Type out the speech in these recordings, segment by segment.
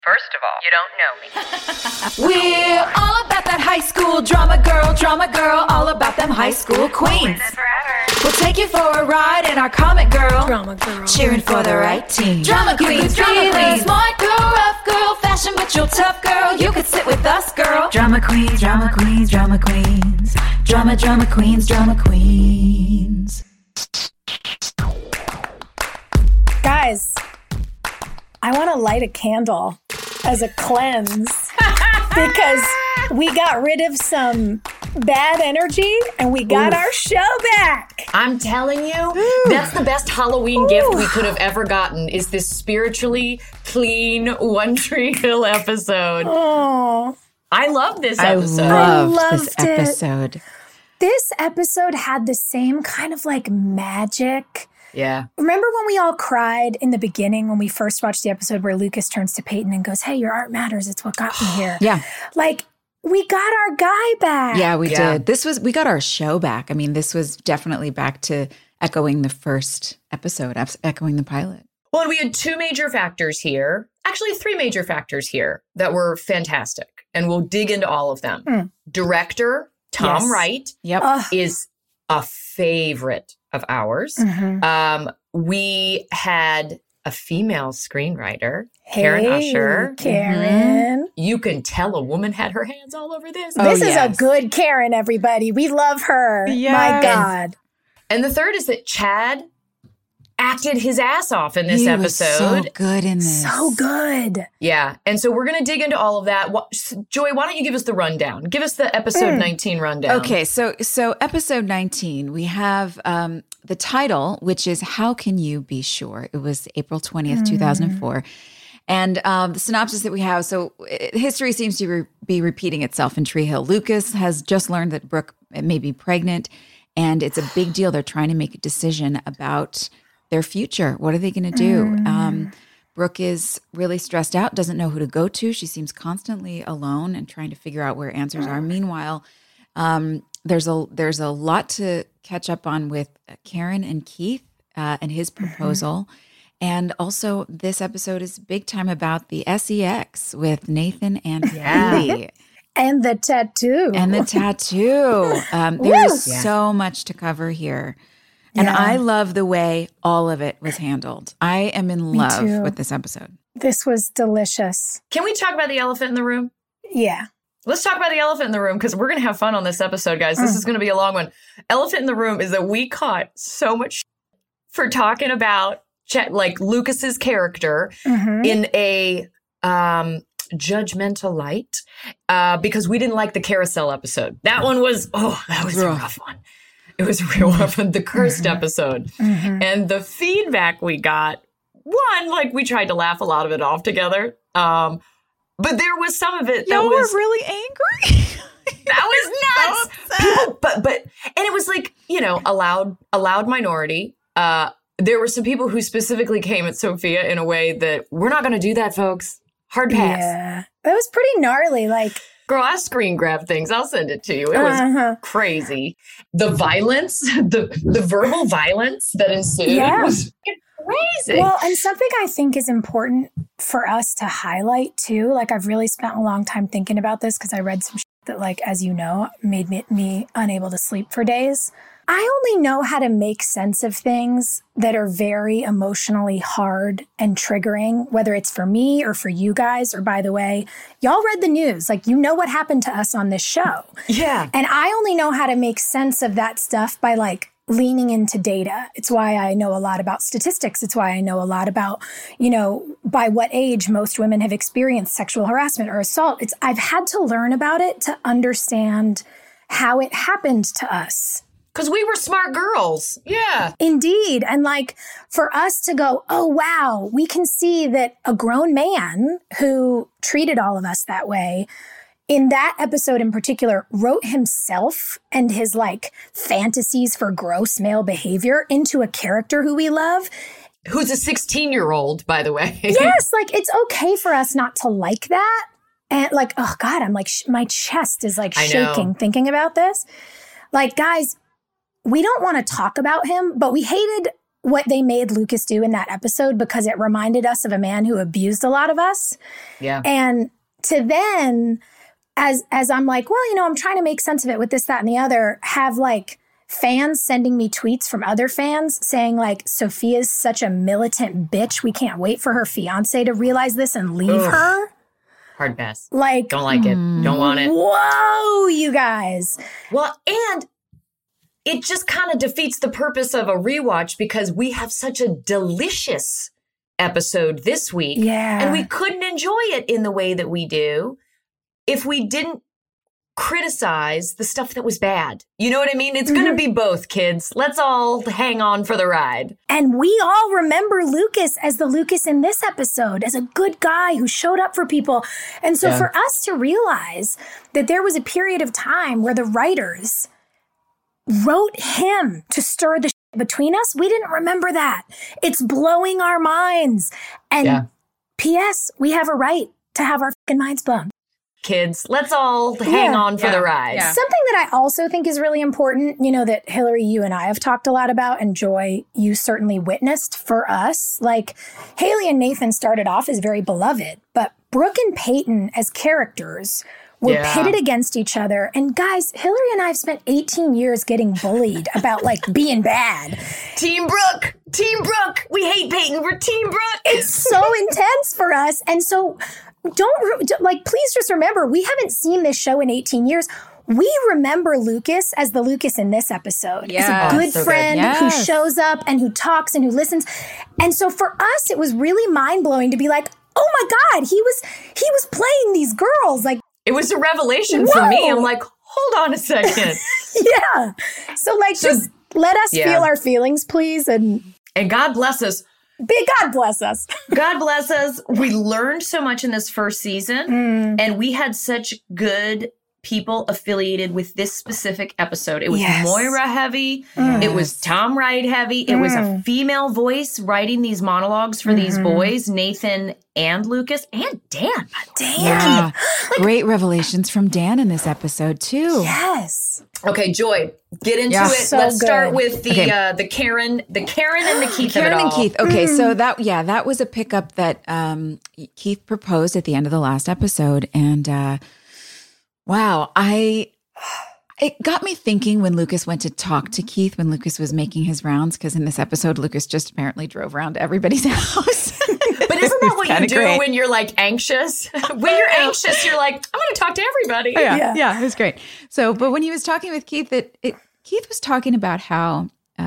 First of all, you don't know me. We're all about that high school drama girl, all about them high school queens. We'll take you for a ride in our comic girl, cheering for the right team. Drama queens, smart girl, rough girl, fashion but you're tough girl. You could sit with us, girl. Drama queens, drama queens, drama queens, drama queens, drama queens. Guys, I want to light a candle as a cleanse because we got rid of some bad energy and we got our show back. I'm telling you, that's the best Halloween gift we could have ever gotten is this spiritually clean One Tree Hill episode. Oh, I love this episode. I loved this episode. This episode had the same kind of like magic. Yeah. Remember when we all cried in the beginning when we first watched the episode where Lucas turns to Peyton and goes, "Hey, your art matters. It's what got me here." Yeah. Like, we got our guy back. Yeah, we did. We got our show back. I mean, this was definitely back to echoing the first episode, echoing the pilot. Well, and we had two major factors here, actually three major factors here that were fantastic. And we'll dig into all of them. Director Tom Wright is a favorite of ours. We had a female screenwriter, Karen Usher. Karen. You can tell a woman had her hands all over this. This is a good Karen, everybody. We love her. Yes. My God. And the third is that Chad acted his ass off in this episode. Was so good in this. So good. Yeah. And so we're going to dig into all of that. Joy, why don't you give us the rundown? Give us the episode 19 rundown. Okay. So episode 19, we have the title, which is How Can You Be Sure? It was April 20th, 2004. And the synopsis that we have, so history seems to be repeating itself in Tree Hill. Lucas has just learned that Brooke may be pregnant, and it's a big deal. They're trying to make a decision about their future. What are they going to do? Brooke is really stressed out, doesn't know who to go to. She seems constantly alone and trying to figure out where answers are. Meanwhile, there's a lot to catch up on with Karen and Keith and his proposal. And also, this episode is big time about the SEX with Nathan and Haley. And the tattoo. There's so much to cover here. And I love the way all of it was handled. I am in love with this episode. This was delicious. Can we talk about the elephant in the room? Yeah. Let's talk about the elephant in the room because we're going to have fun on this episode, guys. This is going to be a long one. Elephant in the room is that we caught so much for talking about like Lucas's character in a judgmental light because we didn't like the carousel episode. That one was, that was a rough one. It was real rough. The cursed episode. And the feedback we got, one, like we tried to laugh a lot of it off together. But there was some of it that Y'all was were really angry. that was nuts. People, but and it was like, a loud minority. There were some people who specifically came at Sophia in a way that we're not going to do that, folks. Hard pass. Yeah. That was pretty gnarly. Like, girl, I screen grab things. I'll send it to you. It was crazy. The violence, the verbal violence that ensued was crazy. Well, and something I think is important for us to highlight too, like I've really spent a long time thinking about this because I read some shit that, like, as you know, made me unable to sleep for days. I only know how to make sense of things that are very emotionally hard and triggering, whether it's for me or for you guys, or by the way, y'all read the news. Like, you know what happened to us on this show. Yeah. And I only know how to make sense of that stuff by like leaning into data. It's why I know a lot about statistics. It's why I know a lot about, by what age most women have experienced sexual harassment or assault. I've had to learn about it to understand how it happened to us. Because we were smart girls. Yeah. Indeed. And like for us to go, oh, wow, we can see that a grown man who treated all of us that way in that episode in particular wrote himself and his like fantasies for gross male behavior into a character who we love. Who's a 16-year-old, by the way. Yes. Like it's okay for us not to like that. And like, oh God, I'm like, my chest is like shaking thinking about this. Like, guys, we don't want to talk about him, but we hated what they made Lucas do in that episode because it reminded us of a man who abused a lot of us. Yeah. And to then, as I'm like, well, you know, I'm trying to make sense of it with this, that, and the other, have like fans sending me tweets from other fans saying like, Sophia's such a militant bitch. We can't wait for her fiance to realize this and leave her. Hard pass. Like, don't like it. Don't want it. Whoa, you guys. Well, and it just kind of defeats the purpose of a rewatch because we have such a delicious episode this week. Yeah. And we couldn't enjoy it in the way that we do if we didn't criticize the stuff that was bad. You know what I mean? It's going to be both, kids. Let's all hang on for the ride. And we all remember Lucas as the Lucas in this episode, as a good guy who showed up for people. And so for us to realize that there was a period of time where the writers wrote him to stir the shit between us, we didn't remember that. It's blowing our minds. And P.S., we have a right to have our fucking minds blown. Kids, let's all hang on for the ride. Yeah. Something that I also think is really important, you know, that Hillary, you and I have talked a lot about, and Joy, you certainly witnessed for us. Like, Haley and Nathan started off as very beloved, but Brooke and Peyton as characters were pitted against each other. And guys, Hillary and I have spent 18 years getting bullied about like being bad. Team Brooke! Team Brooke! We hate Peyton. We're Team Brooke! It's so intense for us. And so please just remember, we haven't seen this show in 18 years. We remember Lucas as the Lucas in this episode. As a good friend who shows up and who talks and who listens. And so for us, it was really mind-blowing to be like, oh my God, he was playing these girls. Like, it was a revelation for me. I'm like, hold on a second. So just let us feel our feelings, please. And God bless us. God bless us. God bless us. We learned so much in this first season, and we had such good people affiliated with this specific episode. It was Moira heavy. It was Tom Wright heavy. It was a female voice writing these monologues for these boys, Nathan and Lucas and Dan. Yeah. Great revelations from Dan in this episode too. Yes. Okay, Joy, get into it. So Let's good. start with the Karen and the Keith of it all. Karen and Keith. Okay, so that was a pickup that Keith proposed at the end of the last episode, and wow, it got me thinking when Lucas went to talk to Keith, when Lucas was making his rounds, because in this episode, Lucas just apparently drove around to everybody's house. But isn't that what you do when you're like anxious? When you're anxious, you're like, I'm going to talk to everybody. Yeah, it was great. So, but when he was talking with Keith, Keith was talking about how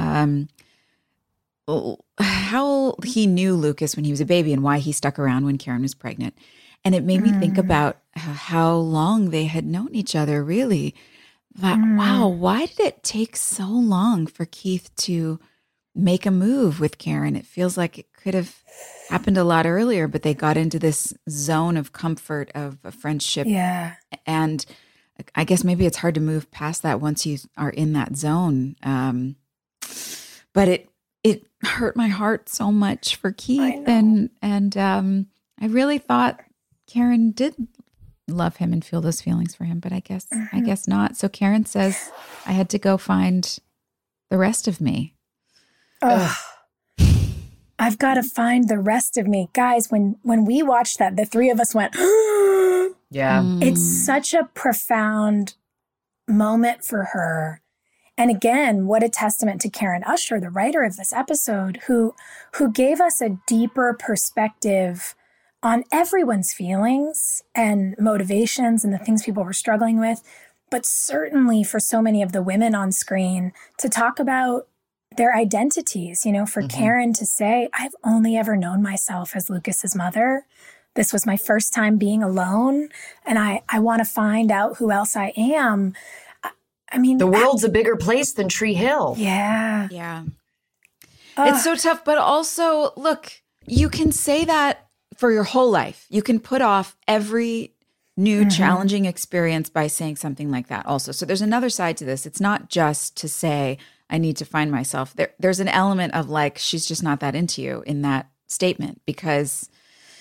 he knew Lucas when he was a baby and why he stuck around when Karen was pregnant. And it made me think about how long they had known each other, really. But wow, why did it take so long for Keith to make a move with Karen? It feels like it could have happened a lot earlier, but they got into this zone of comfort, of a friendship. Yeah. And I guess maybe it's hard to move past that once you are in that zone. But it hurt my heart so much for Keith. And I really thought Karen did love him and feel those feelings for him, but I guess not. So Karen says, I had to go find the rest of me. Ugh. I've got to find the rest of me. Guys, when we watched that, the three of us went, yeah. It's such a profound moment for her. And again, what a testament to Karen Usher, the writer of this episode, who gave us a deeper perspective on everyone's feelings and motivations and the things people were struggling with, but certainly for so many of the women on screen to talk about their identities, for Karen to say, I've only ever known myself as Lucas's mother. This was my first time being alone, and I want to find out who else I am. I mean, the world's a bigger place than Tree Hill. Yeah. Yeah. It's so tough, but also, look, you can say that for your whole life. You can put off every new challenging experience by saying something like that also. So there's another side to this. It's not just to say, I need to find myself. There's an element of like, she's just not that into you in that statement, because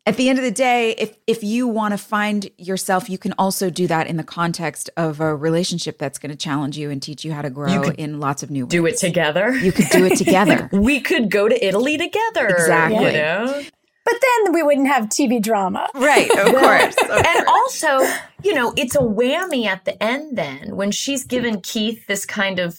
at the end of the day, if you want to find yourself, you can also do that in the context of a relationship that's going to challenge you and teach you how to grow in lots of new ways. Do it together. You could do it together. We could go to Italy together. Exactly. You know? But then we wouldn't have TV drama. Right, of course. And also, you know, it's a whammy at the end then when she's given Keith this kind of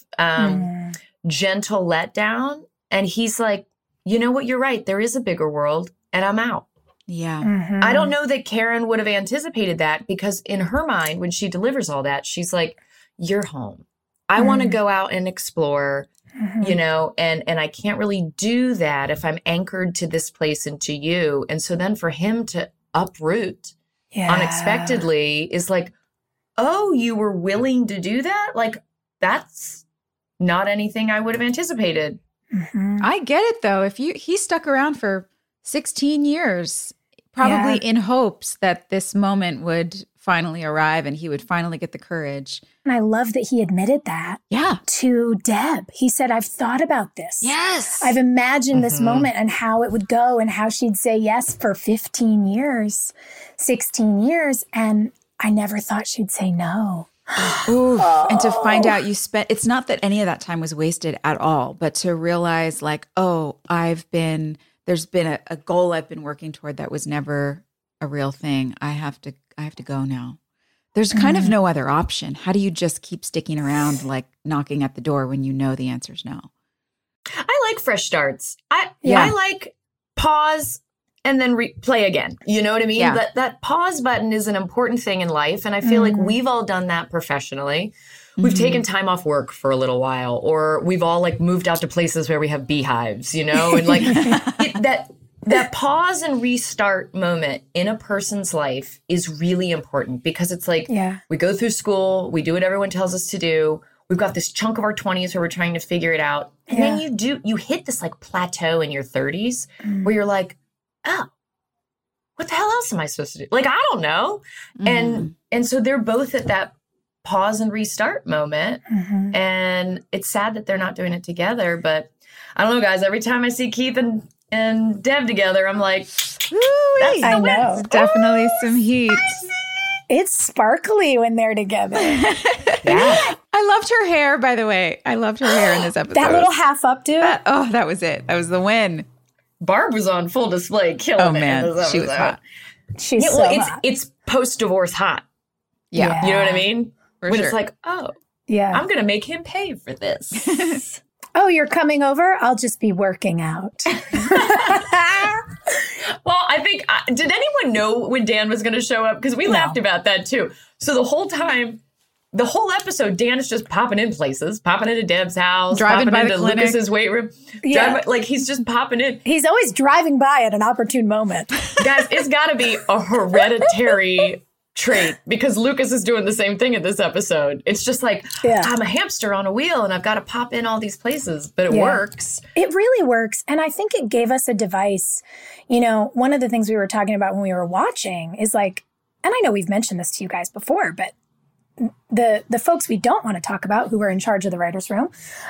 gentle letdown. And he's like, you know what, you're right. There is a bigger world and I'm out. Yeah. Mm-hmm. I don't know that Karen would have anticipated that because in her mind, when she delivers all that, she's like, you're home. I want to go out and explore, you know, and I can't really do that if I'm anchored to this place and to you. And so then for him to uproot unexpectedly is like, oh, you were willing to do that? Like, that's not anything I would have anticipated. Mm-hmm. I get it though. If he stuck around for 16 years, probably in hopes that this moment would finally arrive and he would finally get the courage. And I love that he admitted that to Deb. He said, I've thought about this. Yes. I've imagined this moment and how it would go and how she'd say yes for 15 years, 16 years. And I never thought she'd say no. Ooh, and to find out it's not that any of that time was wasted at all, but to realize like, oh, there's been a goal I've been working toward that was never a real thing. I have to go now. There's kind of no other option. How do you just keep sticking around, like knocking at the door when you know the answer's no? I like fresh starts. I like pause and then play again. You know what I mean? Yeah. That pause button is an important thing in life. And I feel like we've all done that professionally. We've taken time off work for a little while, or we've all like moved out to places where we have beehives, you know, and like that pause and restart moment in a person's life is really important because it's like we go through school, we do what everyone tells us to do. We've got this chunk of our 20s where we're trying to figure it out. And then you hit this like plateau in your 30s where you're like, oh, what the hell else am I supposed to do? Like, I don't know. And so they're both at that pause and restart moment. And it's sad that they're not doing it together. But I don't know, guys, every time I see Keith and Deb together, I'm like, I know. It's definitely some heat. It's sparkly when they're together. I loved her hair, by the way. I loved her hair in this episode. That little half updo. That was it. That was the win. Barb was on full display, killing it. Man, she was hot. She's so hot. It's post-divorce hot. Yeah. You know what I mean? For when sure. it's like, oh, yeah, I'm going to make him pay for this. Oh, you're coming over? I'll just be working out. Well, I think, did anyone know when Dan was going to show up? Because we laughed about that too. So the whole time, the whole episode, Dan is just popping in places, popping into Deb's house, driving by into the clinic. Lucas's weight room. Like he's just popping in. He's always driving by at an opportune moment. Guys, it's got to be a hereditary trait because Lucas is doing the same thing in this episode. It's just like, I'm a hamster on a wheel and I've got to pop in all these places, but it works. It really works. And I think it gave us a device. You know, one of the things we were talking about when we were watching is like, and I know we've mentioned this to you guys before, but the folks we don't want to talk about who were in charge of the writer's room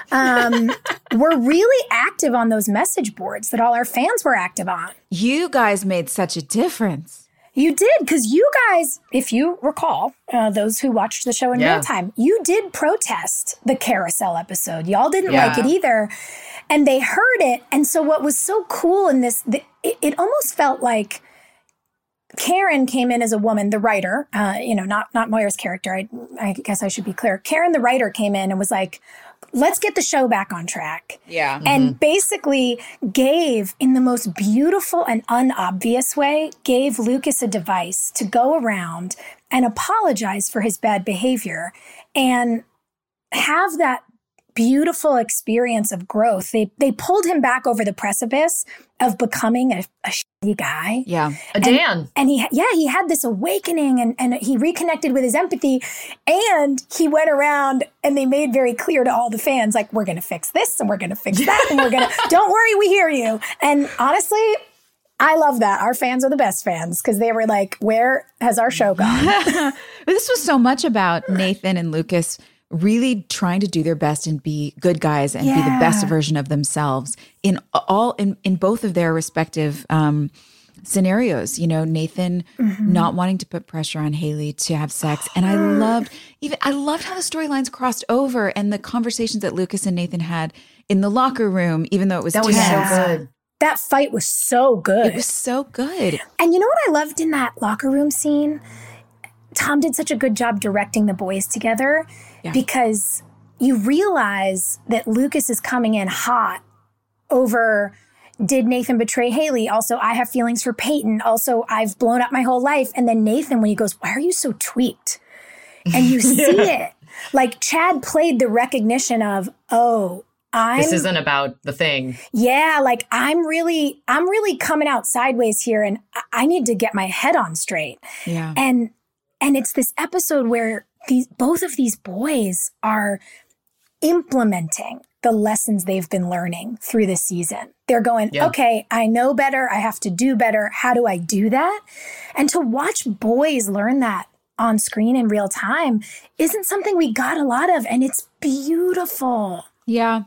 were really active on those message boards that all our fans were active on. You guys made such a difference. You did, because you guys, if you recall, those who watched the show in real time, you did protest the carousel episode. Y'all didn't like it either. And they heard it. And so what was so cool in this, it almost felt like Karen came in as a woman, the writer, not Moira's character. I guess I should be clear. Karen, the writer, came in and was like, let's get the show back on track. Yeah. And basically gave, in the most beautiful and unobvious way, gave Lucas a device to go around and apologize for his bad behavior and have that beautiful experience of growth. They pulled him back over the precipice of becoming a shitty guy. Yeah. Dan. And he had this awakening and he reconnected with his empathy, and he went around and they made very clear to all the fans, like, we're going to fix this and we're going to fix that and we're going to, don't worry, we hear you. And honestly, I love that. Our fans are the best fans because they were like, where has our show gone? This was so much about Nathan and Lucas really trying to do their best and be good guys and be the best version of themselves in both of their respective scenarios, Nathan not wanting to put pressure on Haley to have sex. And I loved how the storylines crossed over and the conversations that Lucas and Nathan had in the locker room, even though it was so good. That fight was so good. It was so good. And you know what I loved in that locker room scene? Tom did such a good job directing the boys together because you realize that Lucas is coming in hot over, did Nathan betray Haley? Also, I have feelings for Peyton. Also, I've blown up my whole life. And then Nathan, when he goes, why are you so tweaked? And you see it. Like Chad played the recognition of, this isn't about the thing. Yeah, like I'm really coming out sideways here and I need to get my head on straight. Yeah. And it's this episode where both of these boys are implementing the lessons they've been learning through the season. They're going, okay, I know better. I have to do better. How do I do that? And to watch boys learn that on screen in real time isn't something we got a lot of. And it's beautiful. Yeah.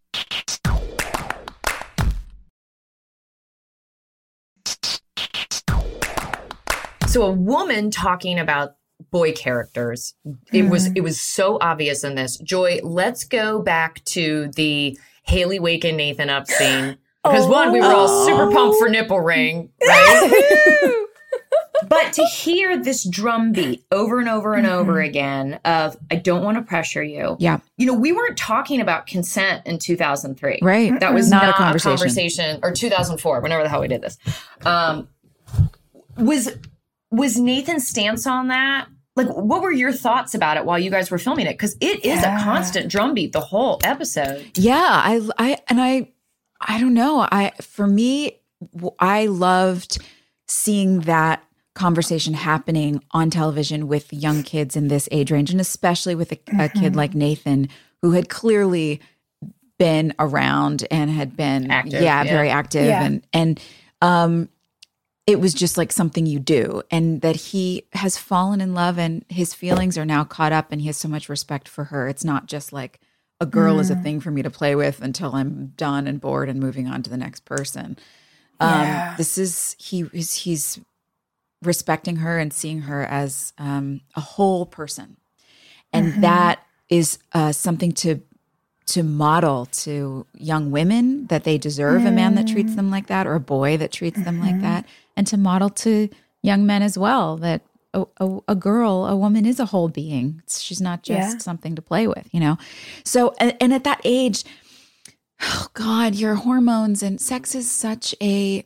So a woman talking about boy characters, it was so obvious in this. Joy, let's go back to the Haley waking Nathan up scene. Because we were all super pumped for nipple ring, right? But to hear this drum beat over and over and over again of, I don't want to pressure you. Yeah. We weren't talking about consent in 2003. Right. That was not a conversation. Or 2004, whenever the hell we did this. Was Nathan's stance on that? Like, what were your thoughts about it while you guys were filming it? Because it is a constant drumbeat the whole episode. Yeah, I don't know. For me, I loved seeing that conversation happening on television with young kids in this age range, and especially with a kid like Nathan, who had clearly been around and had been very active, and it was just like something you do, and that he has fallen in love and his feelings are now caught up and he has so much respect for her. It's not just like a girl is a thing for me to play with until I'm done and bored and moving on to the next person. This is, he's respecting her and seeing her as a whole person. And that is something to model to young women, that they deserve a man that treats them like that, or a boy that treats them like that. And to model to young men as well, that a woman is a whole being. She's not just something to play with, So, and at that age, oh God, your hormones and sex is such a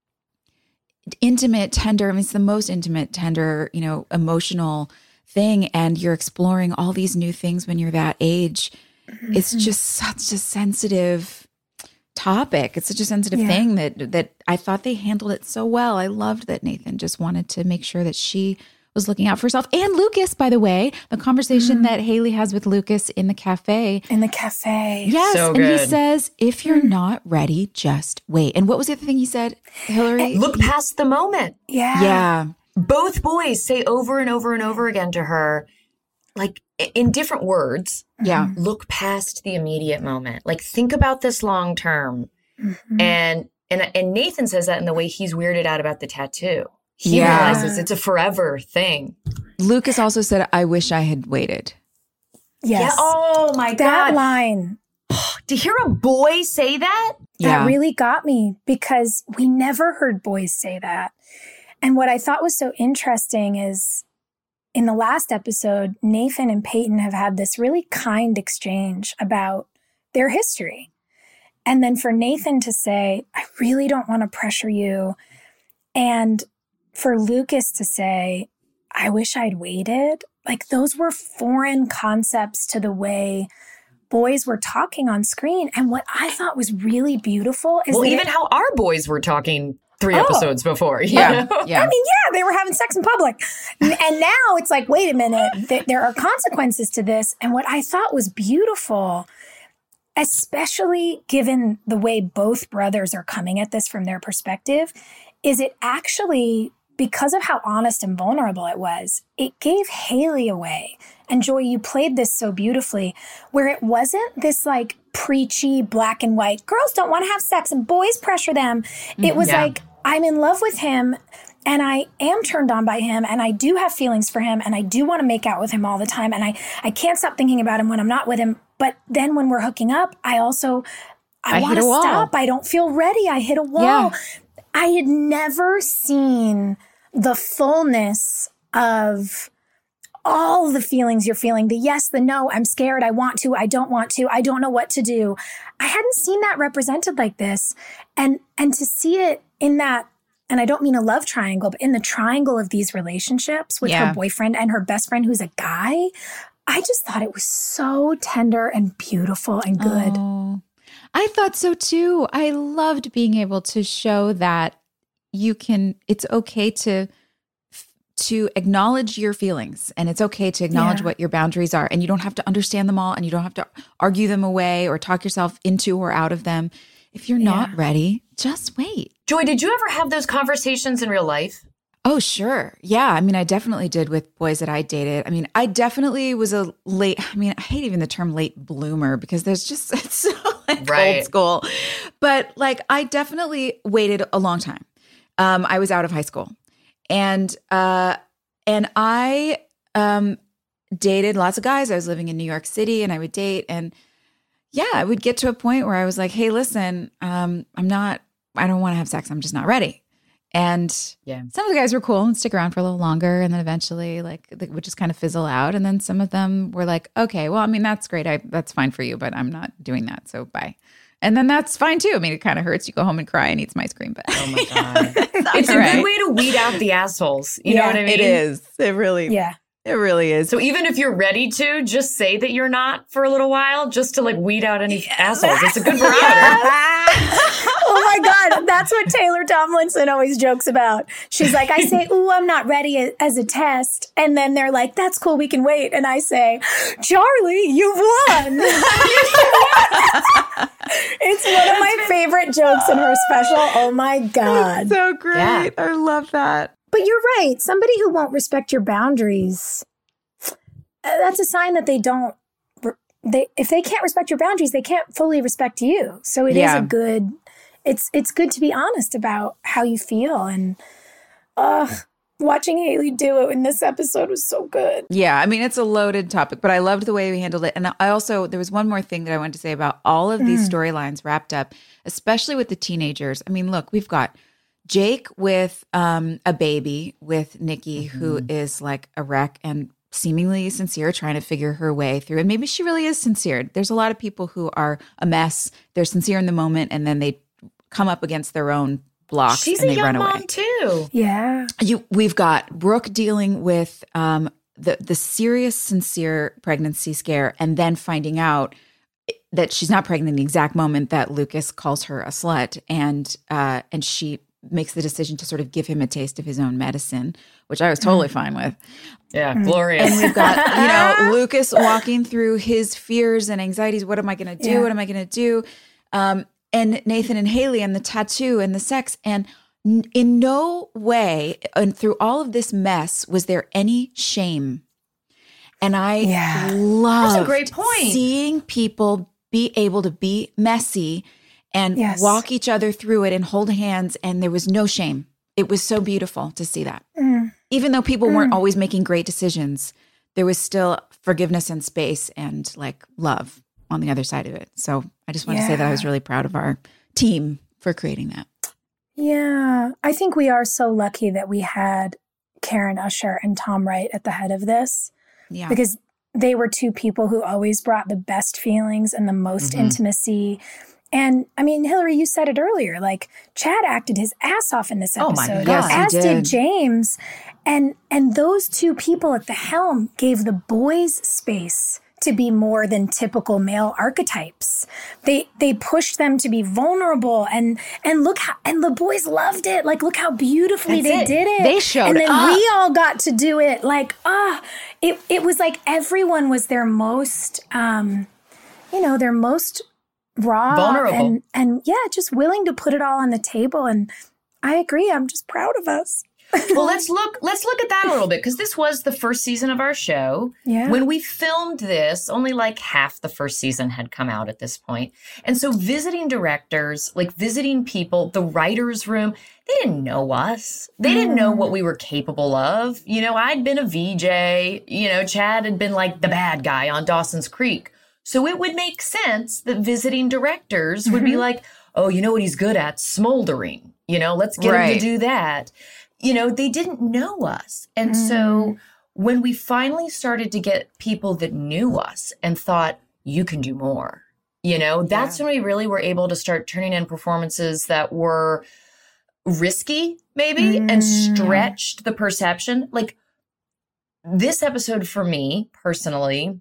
intimate, tender, it's the most intimate, tender, emotional thing. And you're exploring all these new things when you're that age. It's just such a sensitive topic. It's such a sensitive thing that I thought they handled it so well. I loved that Nathan just wanted to make sure that she was looking out for herself. And Lucas, by the way, the conversation that Haley has with Lucas in the cafe. Yes. So and good. he says, if you're not ready, just wait. And what was the other thing he said, Hillary? Look past the moment. Yeah. Both boys say over and over and over again to her, like in different words. Yeah. Look past the immediate moment. Like, think about this long term. And Nathan says that in the way he's weirded out about the tattoo. He realizes it's a forever thing. Lucas also said, I wish I had waited. Yes. Yeah. Oh my God. That line. To hear a boy say that? That really got me, because we never heard boys say that. And what I thought was so interesting is, in the last episode, Nathan and Peyton have had this really kind exchange about their history. And then for Nathan to say, I really don't want to pressure you. And for Lucas to say, I wish I'd waited. Like, those were foreign concepts to the way boys were talking on screen. And what I thought was really beautiful is even how our boys were talking 3 episodes before. Yeah. I mean, they were having sex in public. And now it's like, wait a minute, there are consequences to this. And what I thought was beautiful, especially given the way both brothers are coming at this from their perspective, is it actually, because of how honest and vulnerable it was, it gave Haley away. And Joy, you played this so beautifully, where it wasn't this like preachy black and white, girls don't want to have sex and boys pressure them. It was like, I'm in love with him and I am turned on by him and I do have feelings for him and I do want to make out with him all the time and I can't stop thinking about him when I'm not with him. But then when we're hooking up, I want to stop. I don't feel ready. I hit a wall. Yeah. I had never seen the fullness of all the feelings you're feeling, the yes, the no, I'm scared, I want to, I don't want to, I don't know what to do. I hadn't seen that represented like this. And to see it in that, and I don't mean a love triangle, but in the triangle of these relationships with her boyfriend and her best friend who's a guy, I just thought it was so tender and beautiful and good. Oh, I thought so too. I loved being able to show that it's okay to acknowledge your feelings and it's okay to acknowledge what your boundaries are and you don't have to understand them all and you don't have to argue them away or talk yourself into or out of them. If you're not ready, just wait. Joy, did you ever have those conversations in real life? Oh, sure. Yeah. I mean, I definitely did with boys that I dated. I mean, I definitely was I hate even the term late bloomer because it's so old school. But like, I definitely waited a long time. I was out of high school. And I dated lots of guys. I was living in New York City and I would date. And I would get to a point where I was like, hey, listen, I don't want to have sex. I'm just not ready. And some of the guys were cool and stick around for a little longer. And then eventually like they would just kind of fizzle out. And then some of them were like, okay, well, I mean, that's great. That's fine for you, but I'm not doing that. So bye. And then that's fine too. I mean, it kind of hurts. You go home and cry and eat some ice cream. But oh my God. It's a good way to weed out the assholes. You know what I mean? It is. It really is. So even if you're ready to, just say that you're not for a little while, just to like weed out any assholes. It's a good barometer. Oh my God. That's what Taylor Tomlinson always jokes about. She's like, I say, ooh, I'm not ready as a test. And then they're like, that's cool. We can wait. And I say, Charlie, you've won. It's one of my favorite jokes in her special. Oh my God. That's so great. Yeah. I love that. But you're right. Somebody who won't respect your boundaries, that's a sign that if they can't respect your boundaries, they can't fully respect you. So it is it's good to be honest about how you feel. And watching Haley do it in this episode was so good. Yeah. I mean, it's a loaded topic, but I loved the way we handled it. And I also, there was one more thing that I wanted to say about all of these storylines wrapped up, especially with the teenagers. I mean, look, we've got Jake with a baby with Nikki, who is like a wreck and seemingly sincere, trying to figure her way through. And maybe she really is sincere. There's a lot of people who are a mess. They're sincere in the moment, and then they come up against their own blocks and they run away. She's a young mom too. Yeah. We've got Brooke dealing with the serious, sincere pregnancy scare, and then finding out that she's not pregnant in the exact moment that Lucas calls her a slut, and she makes the decision to sort of give him a taste of his own medicine, which I was totally fine with. Yeah, glorious. And we've got, Lucas walking through his fears and anxieties. What am I going to do? Yeah. What am I going to do? And Nathan and Haley and the tattoo and the sex. And in no way, and through all of this mess, was there any shame. And I loved That's a great point. Seeing people be able to be messy and walk each other through it and hold hands. And there was no shame. It was so beautiful to see that. Even though people weren't always making great decisions, there was still forgiveness and space and like love on the other side of it. So I just want to say that I was really proud of our team for creating that. Yeah. I think we are so lucky that we had Karen Usher and Tom Wright at the head of this. Yeah. Because they were two people who always brought the best feelings and the most intimacy. And I mean, Hillary, you said it earlier, like Chad acted his ass off in this episode. Oh my God. As did James. And those two people at the helm gave the boys space to be more than typical male archetypes. They pushed them to be vulnerable and look how, and the boys loved it. Like, look how beautifully they did it. They showed And then up. we all got to do it. Like, it was like everyone was their most, their most raw, vulnerable, and just willing to put it all on the table. And I agree. I'm just proud of us. Well, let's look at that a little bit, because this was the first season of our show. Yeah. When we filmed this, only like half the first season had come out at this point. And so visiting directors, like visiting people, the writer's room, they didn't know us. They didn't know what we were capable of. You know, I'd been a VJ. You know, Chad had been like the bad guy on Dawson's Creek. So it would make sense that visiting directors would be like, oh, you know what he's good at? Smoldering. You know, let's get him to do that. You know, they didn't know us. And so when we finally started to get people that knew us and thought, you can do more, you know, that's when we really were able to start turning in performances that were risky, maybe, and stretched the perception. Like, this episode for me personally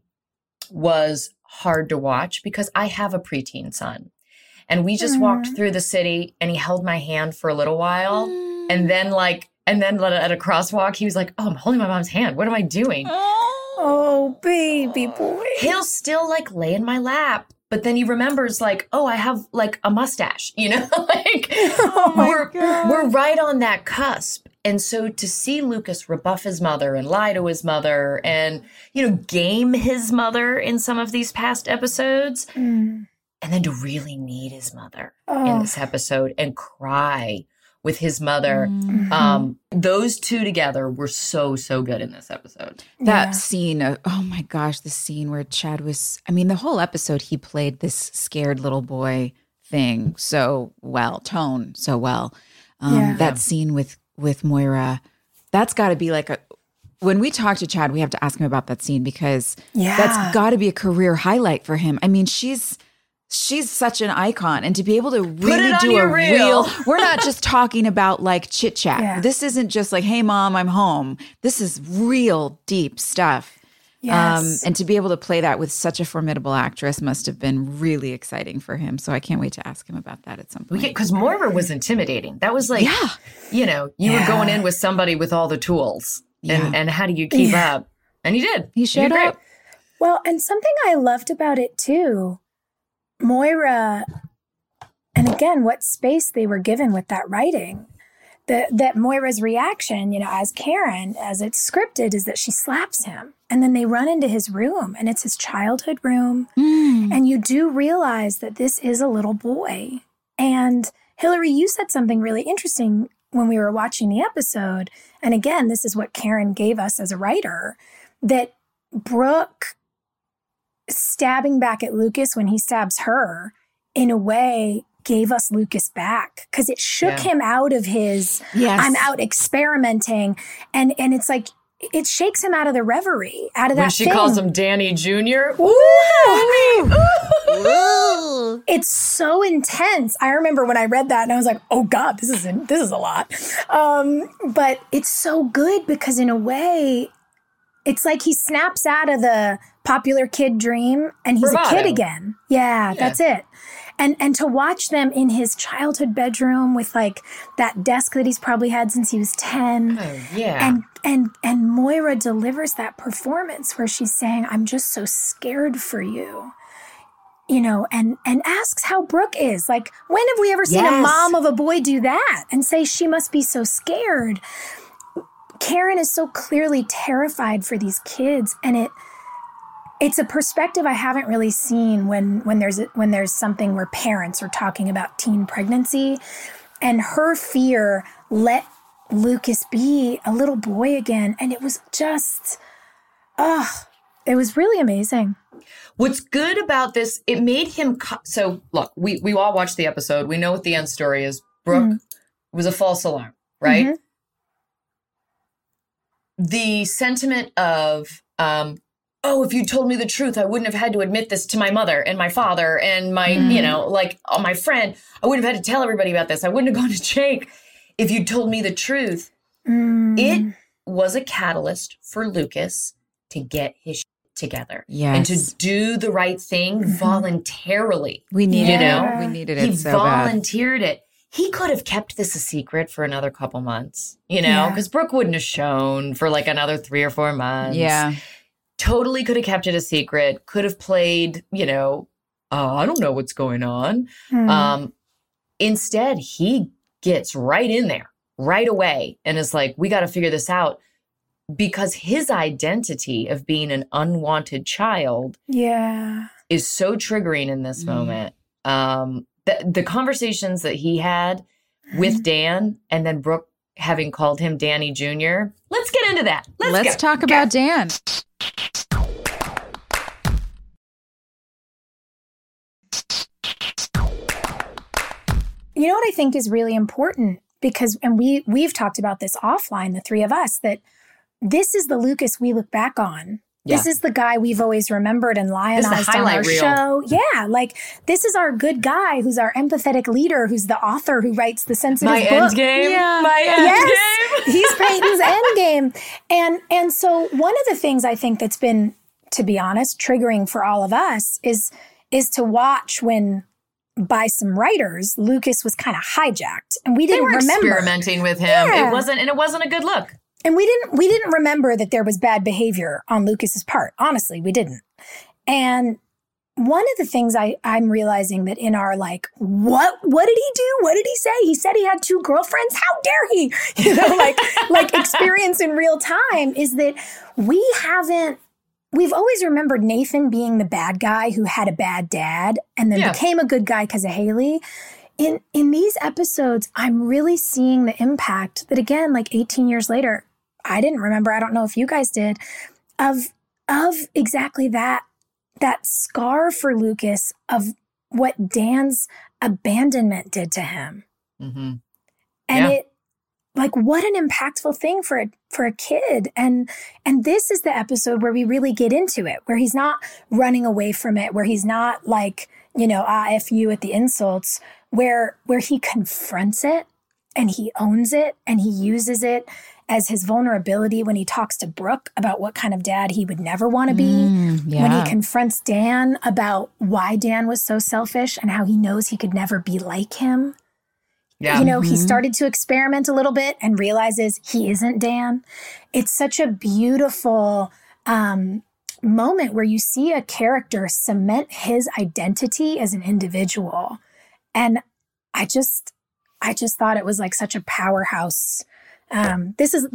was hard to watch because I have a preteen son. And we just walked through the city and he held my hand for a little while. And then at a crosswalk, he was like, oh, I'm holding my mom's hand. What am I doing? Oh, baby boy. He'll still like lay in my lap. But then he remembers like, oh, I have like a mustache, you know, like we're right on that cusp. And so to see Lucas rebuff his mother and lie to his mother and, you know, game his mother in some of these past episodes, and then to really need his mother in this episode and cry with his mother. Those two together were so good in this episode. That scene, oh my gosh, the scene where Chad was, I mean, the whole episode, he played this scared little boy thing so well, Tone so well. That scene with Moira, that's got to be like when we talk to Chad, we have to ask him about that scene because that's got to be a career highlight for him. I mean, she's such an icon, and to be able to really do a real, we're not just talking about like chit chat. Yeah. This isn't just like, hey mom, I'm home. This is real deep stuff. Yes. And to be able to play that with such a formidable actress must have been really exciting for him. So I can't wait to ask him about that at some point. Because Moira was intimidating. That was like, you know, you were going in with somebody with all the tools, and how do you keep up? And he did. He showed up. Well, and something I loved about it too, Moira, and again, what space they were given with that writing, that Moira's reaction, you know, as Karen, as it's scripted, is that she slaps him. And then they run into his room, and it's his childhood room. And you do realize that this is a little boy. And Hillary, you said something really interesting when we were watching the episode. And again, this is what Karen gave us as a writer, that Brooke stabbing back at Lucas when he stabs her, in a way, gave us Lucas back, because it shook him out of his, I'm out experimenting. And it's like, it shakes him out of the reverie, out of when that she thing. calls him Danny Jr. It's so intense. I remember when I read that and I was like, oh God, this is a lot. But it's so good because in a way, it's like he snaps out of the popular kid dream and he's a kid again. Yeah, that's it. And to watch them in his childhood bedroom with like that desk that he's probably had since he was 10. Oh, yeah. And Moira delivers that performance where she's saying, I'm just so scared for you. You know, and asks how Brooke is. Like, when have we ever seen a mom of a boy do that and say she must be so scared? Karen is so clearly terrified for these kids, and it's a perspective I haven't really seen when there's something where parents are talking about teen pregnancy, and her fear let Lucas be a little boy again, and it was just, it was really amazing. What's good about this, it made him, so look, we all watched the episode. We know what the end story is. Brooke was a false alarm, right? Mm-hmm. The sentiment of, if you told me the truth, I wouldn't have had to admit this to my mother and my father and my, my friend. I wouldn't have had to tell everybody about this. I wouldn't have gone to Jake if you told me the truth. It was a catalyst for Lucas to get his shit together. Yes. And to do the right thing voluntarily. We needed it. We needed it so bad. He volunteered it. He could have kept this a secret for another couple months, because Brooke wouldn't have shown for like another 3 or 4 months. Yeah. Totally could have kept it a secret, could have played, I don't know what's going on. Instead, he gets right in there right away and is like, we got to figure this out, because his identity of being an unwanted child is so triggering in this moment. The conversations that he had with Dan, and then Brooke having called him Danny Jr. Let's get into that. Let's talk about Dan. You know what I think is really important, because, and we've talked about this offline, the three of us, that this is the Lucas we look back on. Yeah. This is the guy we've always remembered and lionized on our show. Yeah, like this is our good guy who's our empathetic leader, who's the author who writes the sensitive book. End game. Yeah. My end game. He's Peyton's end game. And so one of the things I think that's been, to be honest, triggering for all of us is to watch when, by some writers, Lucas was kind of hijacked, and we didn't remember. Experimenting with him. Yeah. It wasn't a good look. And we didn't remember that there was bad behavior on Lucas's part. Honestly, we didn't. And one of the things I'm realizing that in our like, what did he do? What did he say? He said he had 2 girlfriends. How dare he? You know, like experience in real time is that we've always remembered Nathan being the bad guy who had a bad dad and then became a good guy because of Haley. In these episodes, I'm really seeing the impact that, again, like 18 years later, I didn't remember, I don't know if you guys did, of exactly that scar for Lucas of what Dan's abandonment did to him. Mm-hmm. And it, like, what an impactful thing for a kid. And this is the episode where we really get into it, where he's not running away from it, where he's not like, you know, F you at the insults, where he confronts it and he owns it and he uses it as his vulnerability when he talks to Brooke about what kind of dad he would never want to be, when he confronts Dan about why Dan was so selfish and how he knows he could never be like him. Yeah. You know, he started to experiment a little bit and realizes he isn't Dan. It's such a beautiful moment where you see a character cement his identity as an individual. And I just thought it was like such a powerhouse. This is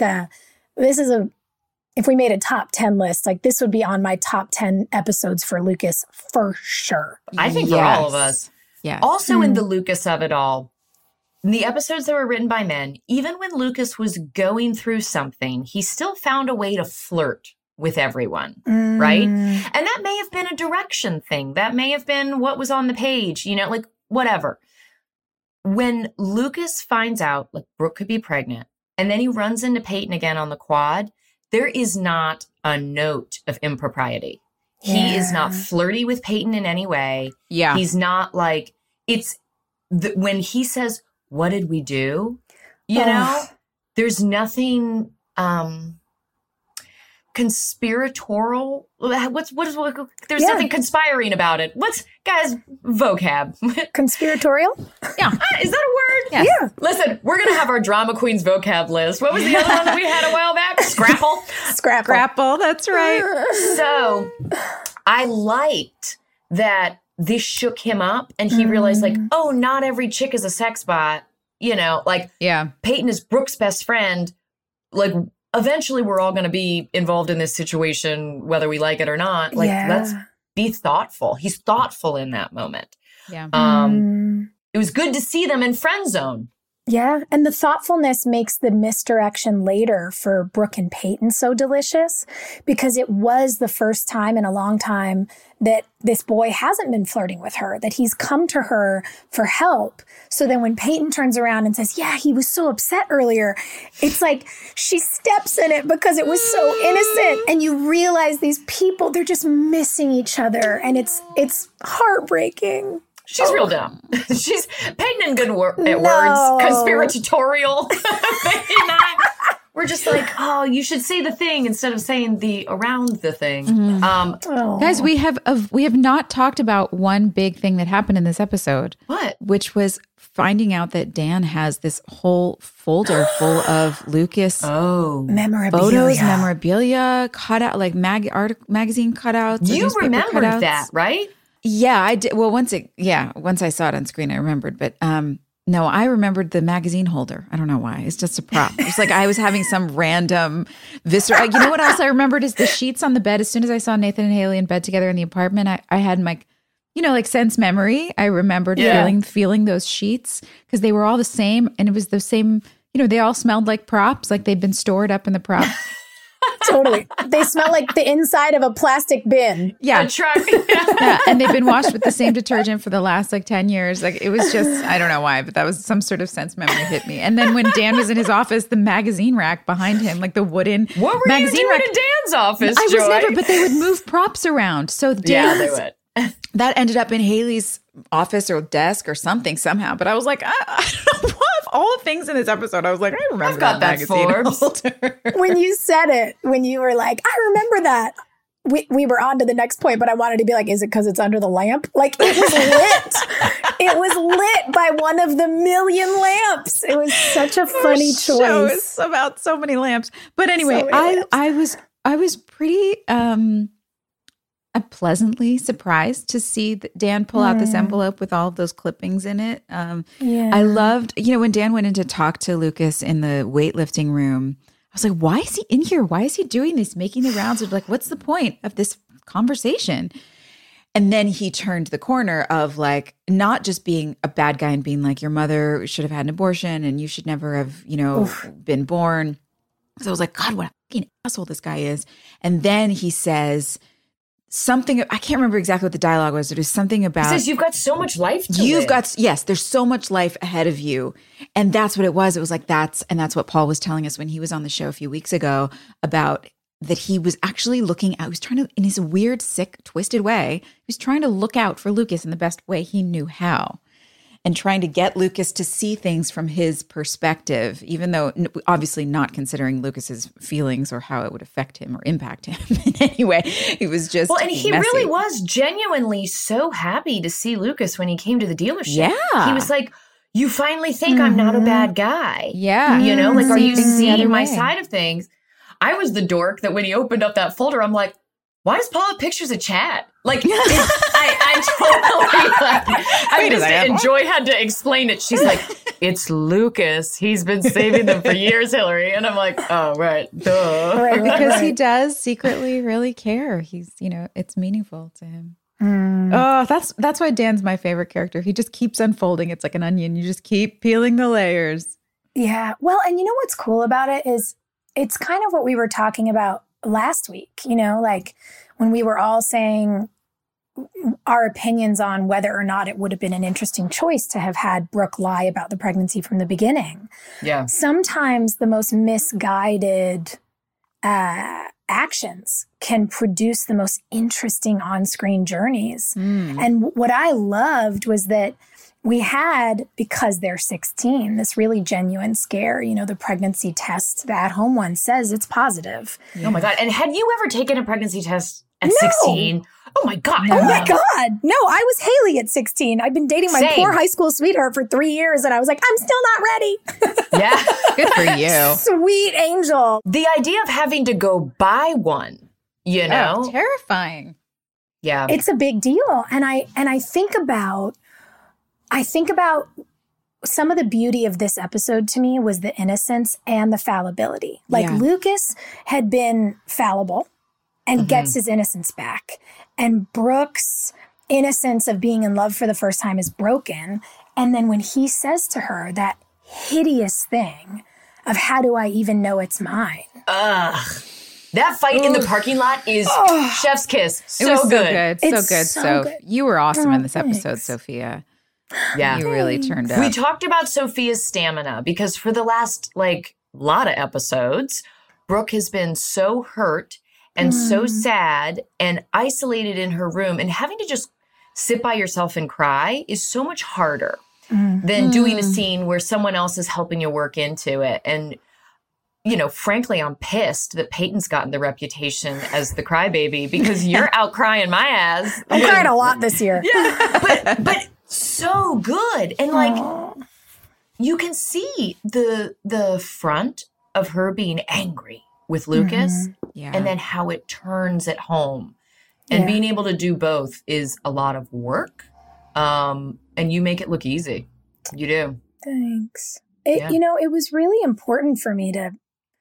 if we made a top 10 list, like this would be on my top 10 episodes for Lucas for sure. I think for all of us. Yeah. Also in the Lucas of it all, the episodes that were written by men, even when Lucas was going through something, he still found a way to flirt with everyone, right? And that may have been a direction thing. That may have been what was on the page, you know, like whatever. When Lucas finds out, like, Brooke could be pregnant, and then he runs into Peyton again on the quad, there is not a note of impropriety. Yeah. He is not flirty with Peyton in any way. Yeah. He's not like, when he says, what did we do? You know, there's nothing conspiratorial. There's nothing conspiring about it. What's, guys, vocab? Conspiratorial? Yeah. Is that a word? Yes. Yeah. Listen, we're going to have our drama queens vocab list. What was the other one that we had a while back? Scrapple? Scrapple, that's right. So I liked that this shook him up and he realized, like, oh, not every chick is a sex bot. You know, like, Peyton is Brooke's best friend. Like, eventually we're all going to be involved in this situation, whether we like it or not. Like, let's be thoughtful. He's thoughtful in that moment. Yeah. It was good to see them in friend zone. Yeah. And the thoughtfulness makes the misdirection later for Brooke and Peyton so delicious, because it was the first time in a long time that this boy hasn't been flirting with her, that he's come to her for help. So then when Peyton turns around and says, yeah, he was so upset earlier, it's like she steps in it because it was so innocent. And you realize these people, they're just missing each other. And it's heartbreaking. She's real dumb. She's Peyton and good at words. Conspiratorial. Maybe not. We're just like, oh, you should say the thing instead of saying the around the thing. Guys, we have not talked about one big thing that happened in this episode. What? Which was finding out that Dan has this whole folder full of Lucas photos, memorabilia, cutout, like magazine cutouts. You remembered cutouts. That, right? Yeah, I did. Well, once I saw it on screen, I remembered. But No, I remembered the magazine holder. I don't know why. It's just a prop. It's like I was having some random visceral. You know what else I remembered is the sheets on the bed. As soon as I saw Nathan and Haley in bed together in the apartment, I had my, like sense memory. I remembered feeling those sheets because they were all the same. And it was the same, they all smelled like props, like they'd been stored up in the prop. Totally. They smell like the inside of a plastic bin. Yeah. A truck. Yeah. And they've been washed with the same detergent for the last 10 years. Like it was just, I don't know why, but that was some sort of sense memory hit me. And then when Dan was in his office, the magazine rack behind him, like the wooden what were magazine you doing rack. in Dan's office, I Joy? was never, but they would move props around. So Dan, they would. That ended up in Haley's office or desk or something somehow. But I was like, I don't know what. All the things in this episode, I was like, I remember that magazine holder. When you said it, when you were like, I remember that, we were on to the next point, but I wanted to be like, is it because it's under the lamp? Like, it was lit. It was lit by one of the million lamps. It was such a funny choice. Shows about so many lamps. But anyway, I was pretty pleasantly surprised to see that Dan pull out this envelope with all of those clippings in it. I loved, when Dan went in to talk to Lucas in the weightlifting room, I was like, why is he in here? Why is he doing this, making the rounds? Like, what's the point of this conversation? And then he turned the corner of like, not just being a bad guy and being like, your mother should have had an abortion and you should never have, been born. So I was like, God, what a fucking asshole this guy is. And then he says something, I can't remember exactly what the dialogue was. It was something about. He says, you've got so much life to live. Yes, there's so much life ahead of you. And that's what it was. It was like, that's what Paul was telling us when he was on the show a few weeks ago about that he was actually looking out. He was trying to, in his weird, sick, twisted way, he was trying to look out for Lucas in the best way he knew how. And trying to get Lucas to see things from his perspective, even though obviously not considering Lucas's feelings or how it would affect him or impact him in any way. He was just and he messy. really was genuinely so happy to see Lucas when he came to the dealership. Yeah. He was like, you finally think I'm not a bad guy. Yeah. Like, are you Things the other seeing my way. side of things? I was the dork that when he opened up that folder, I'm like, why does Paul have pictures of Chad? Like, I totally, and Joy had to explain it. She's like, it's Lucas. He's been saving them for years, Hillary. And I'm like, oh, right. Duh. Right, because he does secretly really care. He's, it's meaningful to him. Oh, that's why Dan's my favorite character. He just keeps unfolding. It's like an onion. You just keep peeling the layers. Yeah. Well, and you know what's cool about it is it's kind of what we were talking about last week, like when we were all saying our opinions on whether or not it would have been an interesting choice to have had Brooke lie about the pregnancy from the beginning. Yeah. Sometimes the most misguided actions can produce the most interesting on-screen journeys. And what I loved was that we had, because they're 16, this really genuine scare. The pregnancy test, the at-home one, says it's positive. Yeah. Oh, my God. And had you ever taken a pregnancy test at 16? Oh, my God. Oh, my God. No, I was Haley at 16. I'd been dating my poor high school sweetheart for 3 years, and I was like, I'm still not ready. Yeah. Good for you. Sweet angel. The idea of having to go buy one, Oh, terrifying. Yeah. It's a big deal. And I think about some of the beauty of this episode to me was the innocence and the fallibility. Like Lucas had been fallible and gets his innocence back. And Brooke's innocence of being in love for the first time is broken. And then when he says to her that hideous thing of how do I even know it's mine? Ugh. That fight in the parking lot is chef's kiss. It was good. So good. So good. You were awesome in this episode, Sophia. Yeah. You really turned up. We talked about Sophia's stamina because for the last, lot of episodes, Brooke has been so hurt and so sad and isolated in her room, and having to just sit by yourself and cry is so much harder than doing a scene where someone else is helping you work into it. And, frankly, I'm pissed that Peyton's gotten the reputation as the crybaby because you're out crying my ass. I'm crying a lot this year. Yeah, but so good. And you can see the front of her being angry with Lucas and then how it turns at home. And being able to do both is a lot of work. And you make it look easy. You do. Thanks. It was really important for me to,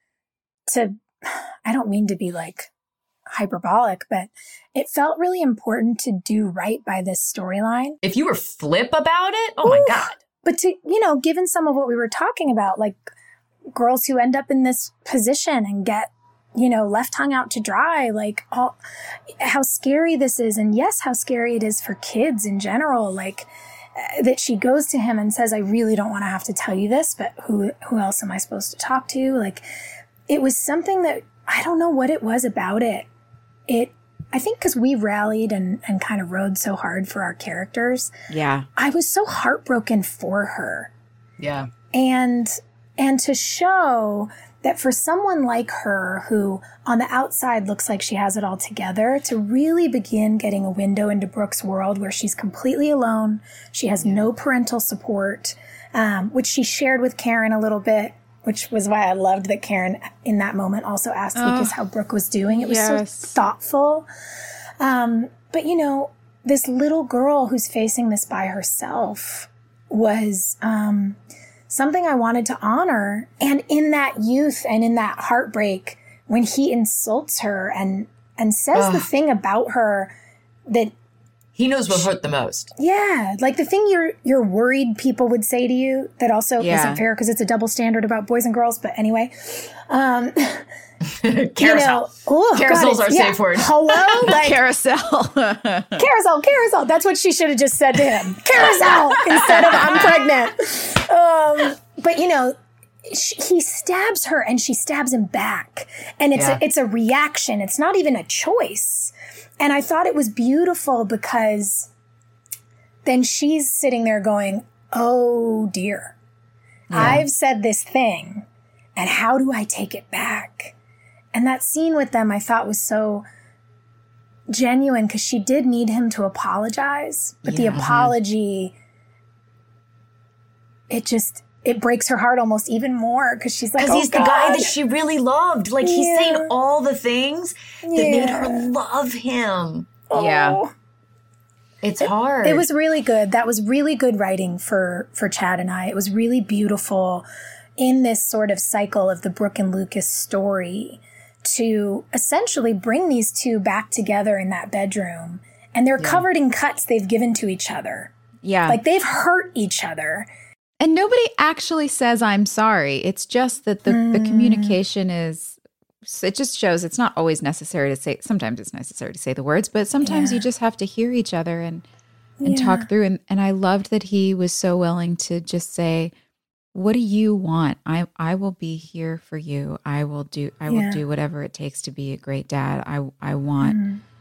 I don't mean to be like hyperbolic, but it felt really important to do right by this storyline. If you were flip about it, oh my God. But to, given some of what we were talking about, like girls who end up in this position and get, left hung out to dry, like how scary this is. And yes, how scary it is for kids in general. Like that she goes to him and says, I really don't want to have to tell you this, but who else am I supposed to talk to? Like it was something that I don't know what it was about it. I think because we rallied and kind of rode so hard for our characters. Yeah. I was so heartbroken for her. Yeah. And to show that for someone like her, who on the outside looks like she has it all together, to really begin getting a window into Brooke's world where she's completely alone. She has no parental support, which she shared with Karen a little bit, which was why I loved that Karen in that moment also asked Lucas how Brooke was doing. It was so thoughtful. But this little girl who's facing this by herself was something I wanted to honor. And in that youth and in that heartbreak, when he insults her and says the thing about her that he knows what hurt the most. Yeah. Like the thing you're worried people would say to you that also isn't fair because it's a double standard about boys and girls. But anyway, carousel. Carousel's our safe word. Hello? Like, carousel. Carousel. That's what she should have just said to him. Carousel instead of I'm pregnant. But he stabs her and she stabs him back. And it's a reaction. It's not even a choice. And I thought it was beautiful because then she's sitting there going, oh dear, I've said this thing and how do I take it back? And that scene with them I thought was so genuine because she did need him to apologize. But the apology, it breaks her heart almost even more because she's like, he's the guy that she really loved. Like he's saying all the things that made her love him. Yeah. It's hard. It was really good. That was really good writing for Chad and I. It was really beautiful in this sort of cycle of the Brooke and Lucas story to essentially bring these two back together in that bedroom. And they're covered in cuts they've given to each other. Yeah. Like they've hurt each other. And nobody actually says, I'm sorry. It's just that the communication it just shows it's not always necessary to say, sometimes it's necessary to say the words, but sometimes you just have to hear each other and talk through. And I loved that he was so willing to just say, what do you want? I will be here for you. I will do whatever it takes to be a great dad. I want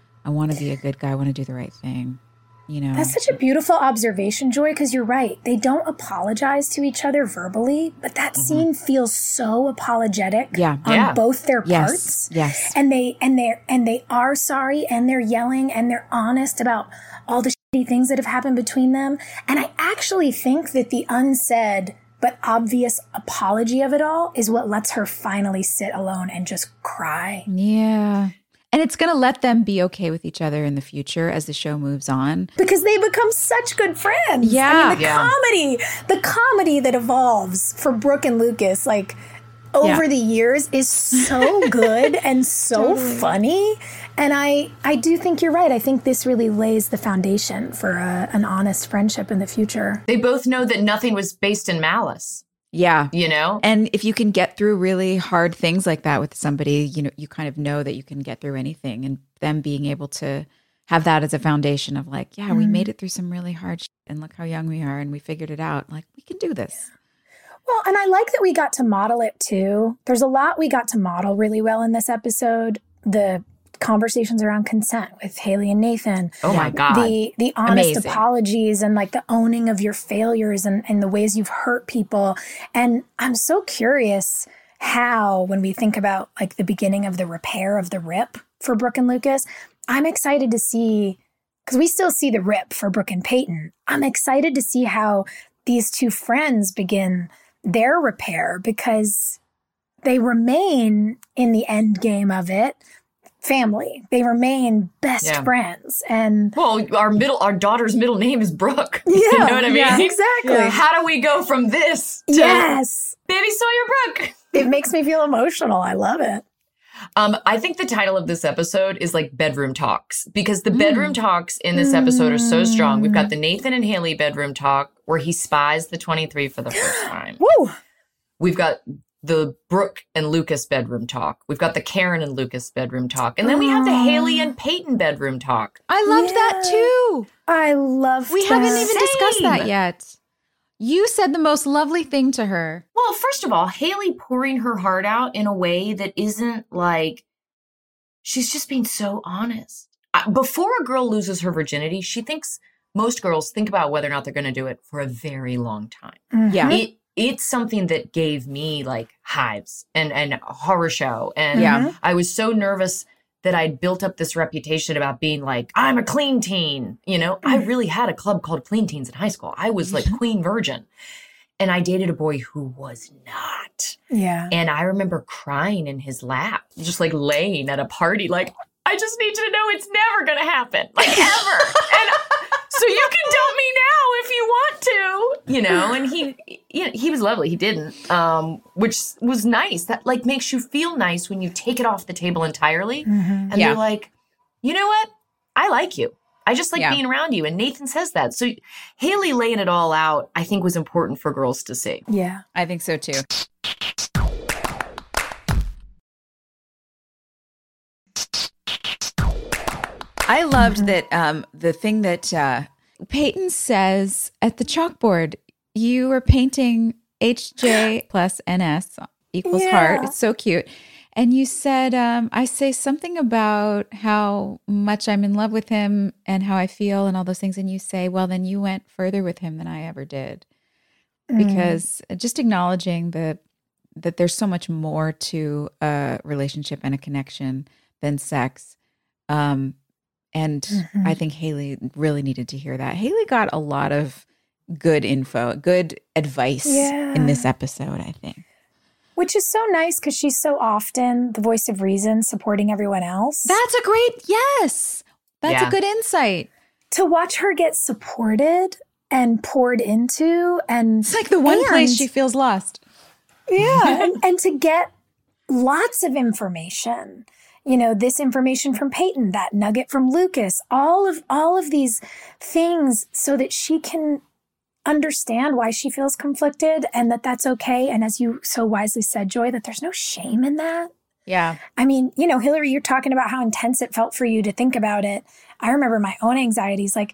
to be a good guy. I want to do the right thing. That's such a beautiful observation, Joy, because you're right. They don't apologize to each other verbally, but that scene feels so apologetic on both their parts. Yes. And they are sorry and they're yelling and they're honest about all the shitty things that have happened between them. And I actually think that the unsaid but obvious apology of it all is what lets her finally sit alone and just cry. Yeah. And it's going to let them be okay with each other in the future as the show moves on. Because they become such good friends. Yeah. I mean, the comedy that evolves for Brooke and Lucas, like, over the years is so good and so funny. And I do think you're right. I think this really lays the foundation for an honest friendship in the future. They both know that nothing was based in malice. Yeah. And if you can get through really hard things like that with somebody, you kind of know that you can get through anything, and them being able to have that as a foundation of like, we made it through some really hard shit and look how young we are and we figured it out. Like, we can do this. Well, and I like that we got to model it too. There's a lot we got to model really well in this episode. The conversations around consent with Haley and Nathan. Oh my God. The honest apologies and like the owning of your failures and the ways you've hurt people. And I'm so curious how, when we think about like the beginning of the repair of the rip for Brooke and Lucas, I'm excited to see, because we still see the rip for Brooke and Peyton. I'm excited to see how these two friends begin their repair, because they remain in the end game of it family. They remain best friends. And our daughter's middle name is Brooke. Yeah, you know what I mean? Yeah, exactly. Yeah. How do we go from this to Baby Sawyer Brooke? It makes me feel emotional. I love it. I think the title of this episode is like bedroom talks, because the bedroom talks in this episode are so strong. We've got the Nathan and Haley bedroom talk where he spies the 23 for the first time. Woo! We've got the Brooke and Lucas bedroom talk. We've got the Karen and Lucas bedroom talk. And then we have the Haley and Peyton bedroom talk. I loved that too. I love We haven't even discussed that yet. You said the most lovely thing to her. Well, first of all, Haley pouring her heart out in a way that isn't like, she's just being so honest. Before a girl loses her virginity, most girls think about whether or not they're going to do it for a very long time. Mm-hmm. Yeah. It's something that gave me like hives and a horror show. And I was so nervous that I'd built up this reputation about being like, I'm a clean teen. You know, I really had a club called Clean Teens in high school. I was like queen virgin. And I dated a boy who was not. Yeah. And I remember crying in his lap, just like laying at a party, like, I just need you to know it's never going to happen, like ever. And so you can dump me now if you want to, you know, and he was lovely. He didn't, which was nice. That like makes you feel nice when you take it off the table entirely. And they're like, you know what? I like you. I just like being around you. And Nathan says that. So Haley laying it all out, I think was important for girls to see. Yeah, I think so too. I loved that the thing that Peyton says at the chalkboard, you were painting HJ plus NS equals heart. It's so cute. And you said, I say something about how much I'm in love with him and how I feel and all those things. And you say, well, then you went further with him than I ever did. Because just acknowledging that there's so much more to a relationship and a connection than sex. And I think Haley really needed to hear that. Haley got a lot of good info, good advice in this episode, I think. Which is so nice because she's so often the voice of reason supporting everyone else. That's a great, that's a good insight. To watch her get supported and poured into. And it's like the one place she feels lost. Yeah. and to get lots of information. You know, this information from Peyton, that nugget from Lucas, all of these things so that she can understand why she feels conflicted and that that's okay. And as you so wisely said, Joy, that there's no shame in that. Yeah. I mean, you know, Hillary, you're talking about how intense it felt for you to think about it. I remember my own anxieties. Like,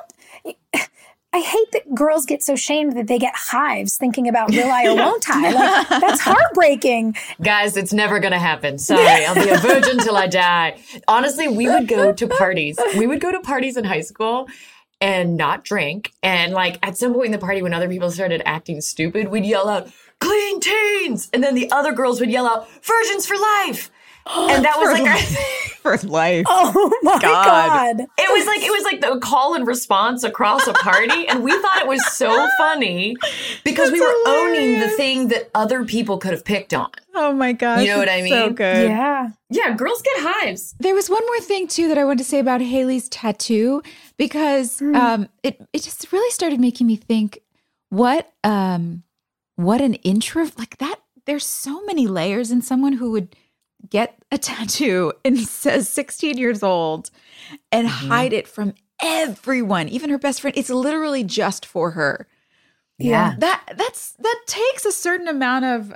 I hate that girls get so shamed that they get hives thinking about will I or won't I? Like, that's heartbreaking. Guys, it's never going to happen. Sorry, I'll be a virgin till I die. Honestly, we would go to parties. We would go to parties in high school and not drink. And like at some point in the party when other people started acting stupid, we'd yell out, clean teens. And then the other girls would yell out, virgins for life. And that was like our for life. Oh my God. It was like the call and response across a party. And we thought it was so funny because we were owning the thing that other people could have picked on. Oh my gosh. You know what I mean? So good. Yeah. Yeah, girls get hives. There was one more thing too that I wanted to say about Haley's tattoo because it just really started making me think what an introvert like that. There's so many layers in someone who would get a tattoo and says 16 years old and hide it from everyone, even her best friend. It's literally just for her. Yeah. That takes a certain amount of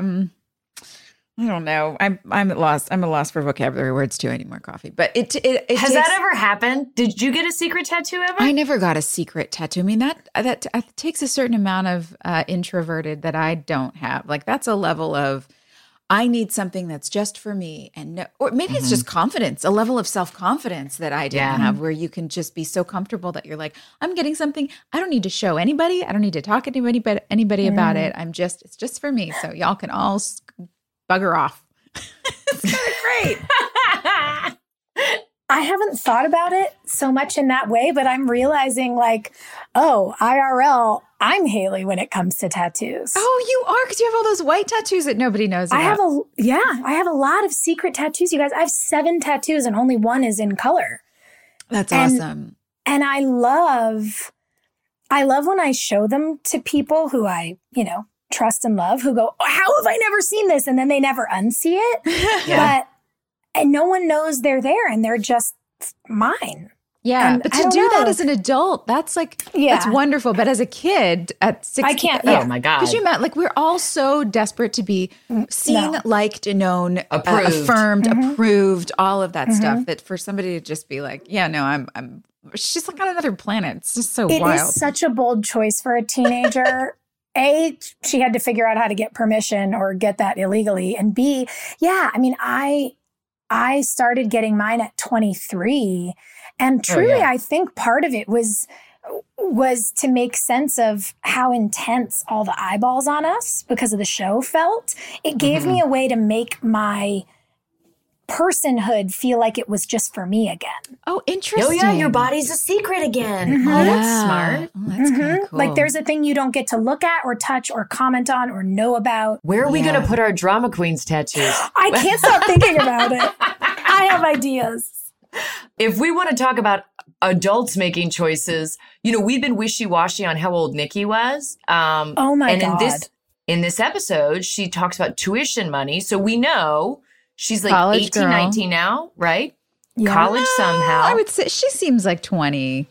I don't know. I'm at loss. I'm at loss for vocabulary words too. I need more coffee. But it has that ever happened? Did you get a secret tattoo ever? I never got a secret tattoo. I mean that takes a certain amount of introverted that I don't have. Like that's a level of I need something that's just for me, and no, or maybe it's just confidence, a level of self-confidence that I didn't have, where you can just be so comfortable that you're like, I'm getting something. I don't need to show anybody. I don't need to talk to anybody about it. It's just for me. So y'all can all bugger off. It's kind of great. I haven't thought about it so much in that way, but I'm realizing like, oh, IRL, I'm Haley when it comes to tattoos. Oh, you are, because you have all those white tattoos that nobody knows about. I have a lot of secret tattoos, you guys. I have 7 tattoos and only 1 is in color. That's awesome. And I love when I show them to people who I, trust and love, who go, oh, how have I never seen this? And then they never unsee it. And no one knows they're there and they're just mine. Yeah, but to do that as an adult, that's that's wonderful. But as a kid at 16, I can't. Oh my God! Because you meant we're all so desperate to be seen, liked, known, approved, affirmed, approved, all of that stuff. That for somebody to just be like, yeah, no, I'm. She's like on another planet. It's just so wild. It is such a bold choice for a teenager. A, she had to figure out how to get permission or get that illegally, and B, I started getting mine at 23. And truly, I think part of it was to make sense of how intense all the eyeballs on us because of the show felt. It gave me a way to make my personhood feel like it was just for me again. Oh, interesting. Oh, yeah, your body's a secret again. Oh, that's smart. Oh, that's kind of cool. Like there's a thing you don't get to look at or touch or comment on or know about. Where are we going to put our drama queens tattoos? I can't stop thinking about it. I have ideas. If we want to talk about adults making choices, we've been wishy-washy on how old Nikki was. Oh my God. And in this episode, she talks about tuition money. So we know she's like college 18, girl. 19 now, right? Yeah. College somehow. I would say she seems like 20.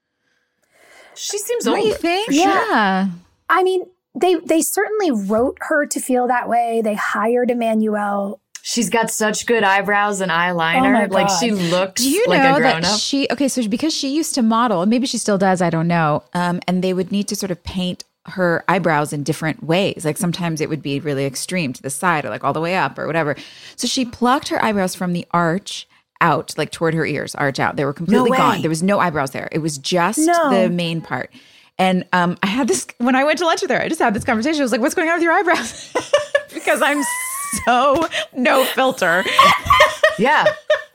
She seems What older. do you think? Yeah. I mean, they certainly wrote her to feel that way. They hired Emmanuel. She's got such good eyebrows and eyeliner. Oh my God. Like she looks Do you like know a grown that up. so because she used to model, maybe she still does, I don't know. And they would need to sort of paint her eyebrows in different ways. Like sometimes it would be really extreme to the side or like all the way up or whatever. So she plucked her eyebrows from the arch out, like toward her ears, arch out. They were completely gone. There was no eyebrows there. It was just the main part. And I had this, when I went to lunch with her, I just had this conversation. I was like, what's going on with your eyebrows? Because I'm so no filter. Yeah.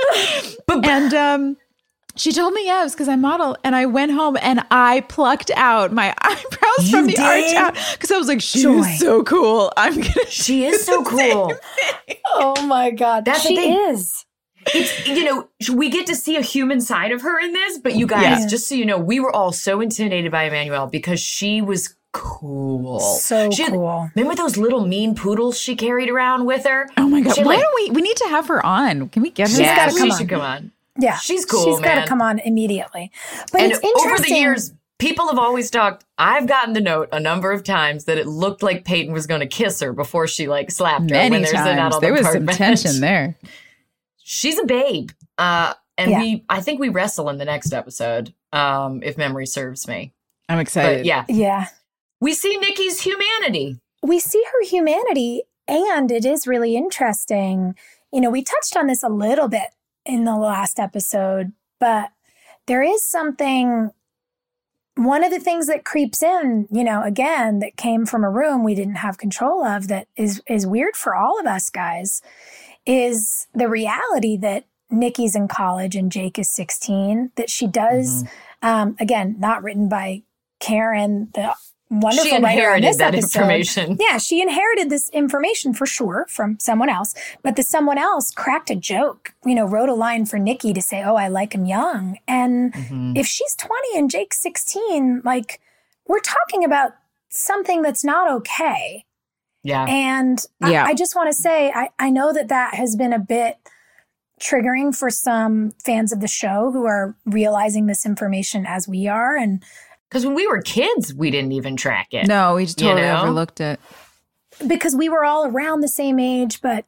And she told me, yeah, it was because I model. And I went home and I plucked out my eyebrows from the arch out. Because I was like, she is so cool. She is so cool. Oh my God. That's she the thing. is. It's, we get to see a human side of her in this, but you guys, just so you know, we were all so intimidated by Emmanuel because she was cool. So cool. Remember those little mean poodles she carried around with her? Oh my God. Why don't we need to have her on? Can we get her? She should come on. Yeah. She's cool, She's got to come on immediately. But and it's interesting. over the years, people have always talked. I've gotten the note a number of times that it looked like Peyton was going to kiss her before she slapped her. Many when times. There was some tension there. She's a babe. And I think we wrestle in the next episode, if memory serves me. I'm excited. But yeah. We see Nikki's humanity. We see her humanity, and it is really interesting. We touched on this a little bit in the last episode, but there is something, one of the things that creeps in, again, that came from a room we didn't have control of that is weird for all of us guys, is the reality that Nikki's in college and Jake is 16, that she does, again, not written by Karen, the wonderful writer on this episode. Information. Yeah, she inherited this information for sure from someone else, but the someone else cracked a joke, wrote a line for Nikki to say, oh, I like him young. And if she's 20 and Jake's 16, we're talking about something that's not okay. Yeah. And I just want to say, I know that has been a bit triggering for some fans of the show who are realizing this information as we are. And because when we were kids, we didn't even track it. No, we just totally overlooked it. Because we were all around the same age. But,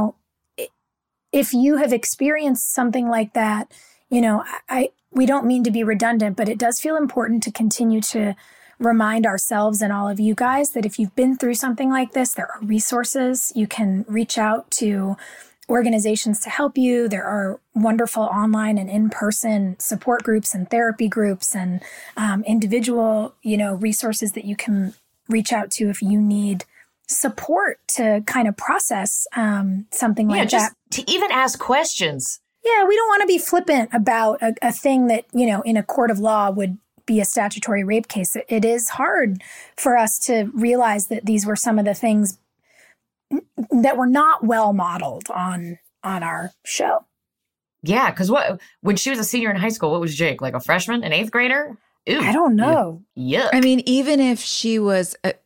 if you have experienced something like that, we don't mean to be redundant, but it does feel important to continue to remind ourselves and all of you guys that if you've been through something like this, there are resources. You can reach out to organizations to help you. There are wonderful online and in-person support groups and therapy groups and individual, resources that you can reach out to if you need support to kind of process something like that. To even ask questions. Yeah, we don't want to be flippant about a thing that, in a court of law would be a statutory rape case, it is hard for us to realize that these were some of the things that were not well modeled on our show. Yeah, because when she was a senior in high school, what was Jake, like a freshman, an 8th grader? Ew. I don't know. Yuck. I mean, even if she was, a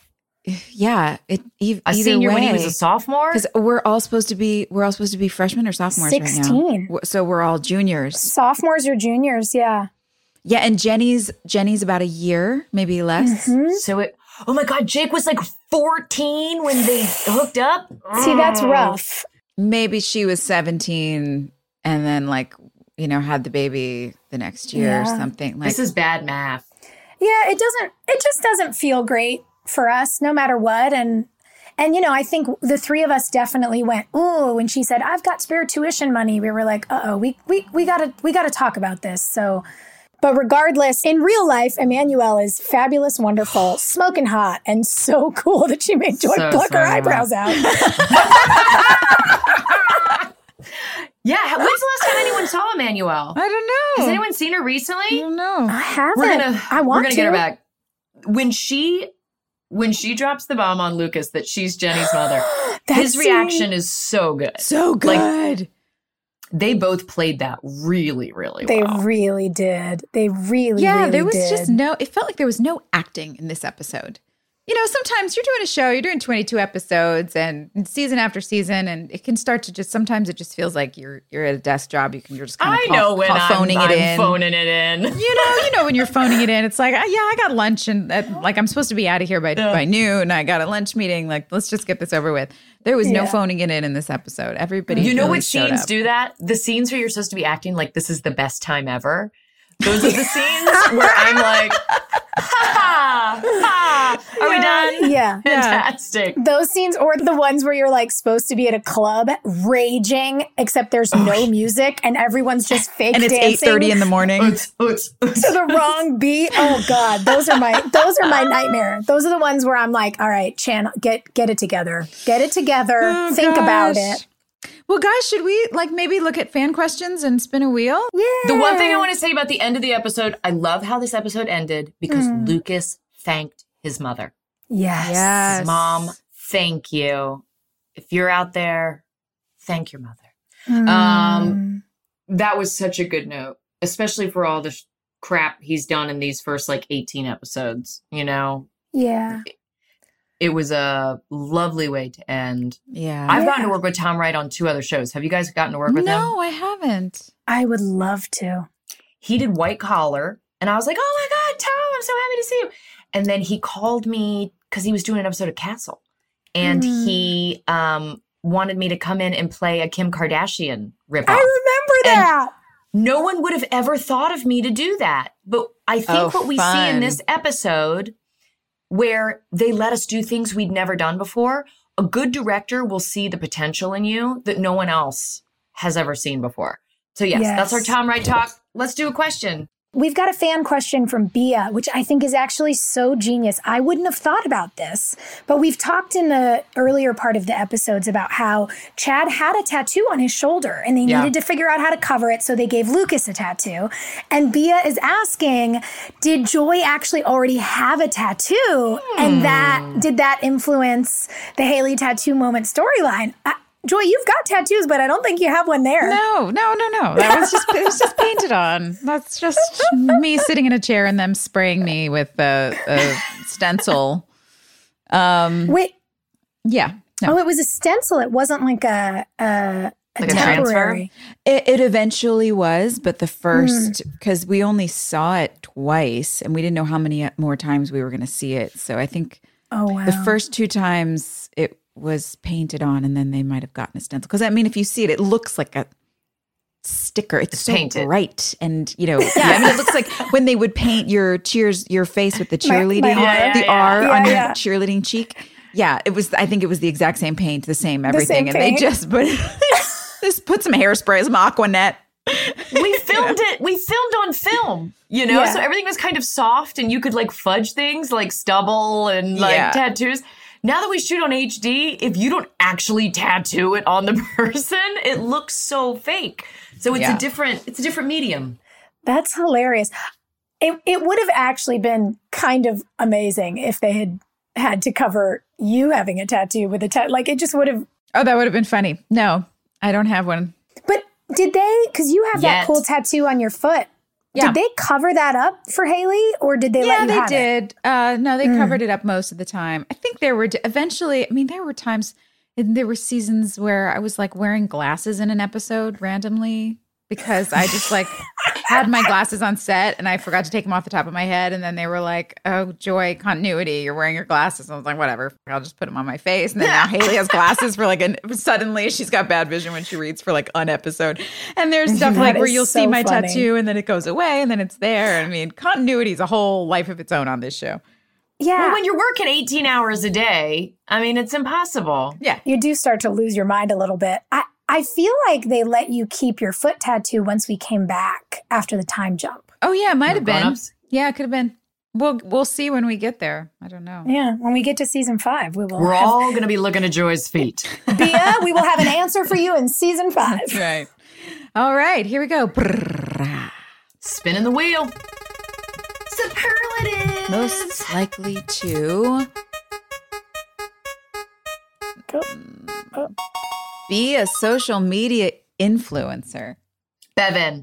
senior way, when he was a sophomore, because we're all supposed to be freshmen or sophomores 16. right now. So we're all juniors, sophomores or juniors. Yeah. Yeah, and Jenny's about a year, maybe less. Mm-hmm. So oh my God, Jake was like 14 when they hooked up. See, that's rough. Maybe she was 17 and then had the baby the next year or something. This is bad math. Yeah, it just doesn't feel great for us no matter what. And I think the three of us definitely went, ooh, when she said, I've got spare tuition money, we were like, uh-oh, we gotta talk about this. So, but regardless, in real life, Emmanuelle is fabulous, wonderful, smoking hot, and so cool that she made Joy pluck her eyebrows out. Yeah, when's the last time anyone saw Emmanuelle? I don't know. Has anyone seen her recently? I don't know. I haven't. We're gonna get her back. When she drops the bomb on Lucas that she's Jenny's mother, his reaction is so good. So good. They both played that really, really well. They really did. They really, yeah, really there was did. just it felt like there was no acting in this episode. Sometimes you're doing a show, you're doing 22 episodes and season after season, and it can start to sometimes it just feels like you're at a desk job. You're just kind of phoning it in. You know when you're phoning it in, it's like, I got lunch and I'm supposed to be out of here by noon. I got a lunch meeting. Let's just get this over with. There was no phoning it in this episode. Everybody, you know what scenes do that? The scenes where you're supposed to be acting like this is the best time ever. Those are the scenes where I'm like, are we done? Yeah. Fantastic. Those scenes, or the ones where you're supposed to be at a club raging, except there's no music and everyone's just fake and it's dancing. 8:30 in the morning. To the wrong beat. Oh God. Those are my nightmare. Those are the ones where I'm like, all right, Chan, get it together. Get it together. Oh, think about it. Well, guys, should we maybe look at fan questions and spin a wheel? Yeah. The one thing I want to say about the end of the episode, I love how this episode ended because Lucas thanked his mother. Yes. Mom, thank you. If you're out there, thank your mother. That was such a good note, especially for all the crap he's done in these first 18 episodes, Yeah. It was a lovely way to end. Yeah. I've gotten to work with Tom Wright on 2 other shows. Have you guys gotten to work with him? No, I haven't. I would love to. He did White Collar, and I was like, oh my God, Tom, I'm so happy to see you. And then he called me because he was doing an episode of Castle. And he wanted me to come in and play a Kim Kardashian ripoff. I remember that. No one would have ever thought of me to do that. But I think what we see in this episode, where they let us do things we'd never done before, a good director will see the potential in you that no one else has ever seen before. So yes, that's our Tom Wright talk. Let's do a question. We've got a fan question from Bia, which I think is actually so genius. I wouldn't have thought about this, but we've talked in the earlier part of the episodes about how Chad had a tattoo on his shoulder and they needed to figure out how to cover it, so they gave Lucas a tattoo. And Bia is asking, did Joy actually already have a tattoo? And did that influence the Haley tattoo moment storyline? Joy, you've got tattoos, but I don't think you have one there. No. That was it was just painted on. That's just me sitting in a chair and them spraying me with a stencil. Wait. Yeah. No. Oh, it was a stencil. It wasn't like a temporary. It eventually was, but the first, because we only saw it twice and we didn't know how many more times we were going to see it. So I think the first 2 times it was painted on, and then they might have gotten a stencil. Because if you see it, it looks like a sticker. It's so painted. Bright, and it looks like when they would paint your face with the cheerleading, R on your cheerleading cheek. Yeah, it was. I think it was the exact same paint, the same everything, and they just put some hairspray, some Aquanet. We filmed it. We filmed on film, so everything was kind of soft, and you could fudge things like stubble and tattoos. Now that we shoot on HD, if you don't actually tattoo it on the person, it looks so fake. So it's a different medium. That's hilarious. It would have actually been kind of amazing if they had to cover you having a tattoo with a tattoo. Like, it just would have. Oh, that would have been funny. No, I don't have one. But did they, because you have that cool tattoo on your foot. Yeah. Did they cover that up for Haley, or did they let you have it? Yeah, they did. No, they covered it up most of the time. I think there were eventually, I mean, there were times, and there were seasons where I was like wearing glasses in an episode randomly because I just like had my glasses on set and I forgot to take them off the top of my head. And then they were like, oh, Joy, continuity, you're wearing your glasses. And I was like, whatever, I'll just put them on my face. And then now Haley has glasses for like, suddenly she's got bad vision when she reads for like an episode. And there's stuff like where you'll see my tattoo and then it goes away and then it's there. I mean, continuity is a whole life of its own on this show. Yeah. Well, when you're working 18 hours a day, I mean, it's impossible. Yeah. You do start to lose your mind a little bit. I feel like they let you keep your foot tattoo once we came back after the time jump. Oh, yeah, it might have been. Yeah, it could have been. We'll see when we get there. I don't know. Yeah, when we get to season 5, we will. We're all going to be looking at Joy's feet. Bia, we will have an answer for you in season 5. That's right. All right, here we go. Spinning the wheel. Superlative. Most likely to be a social media influencer. Bevan.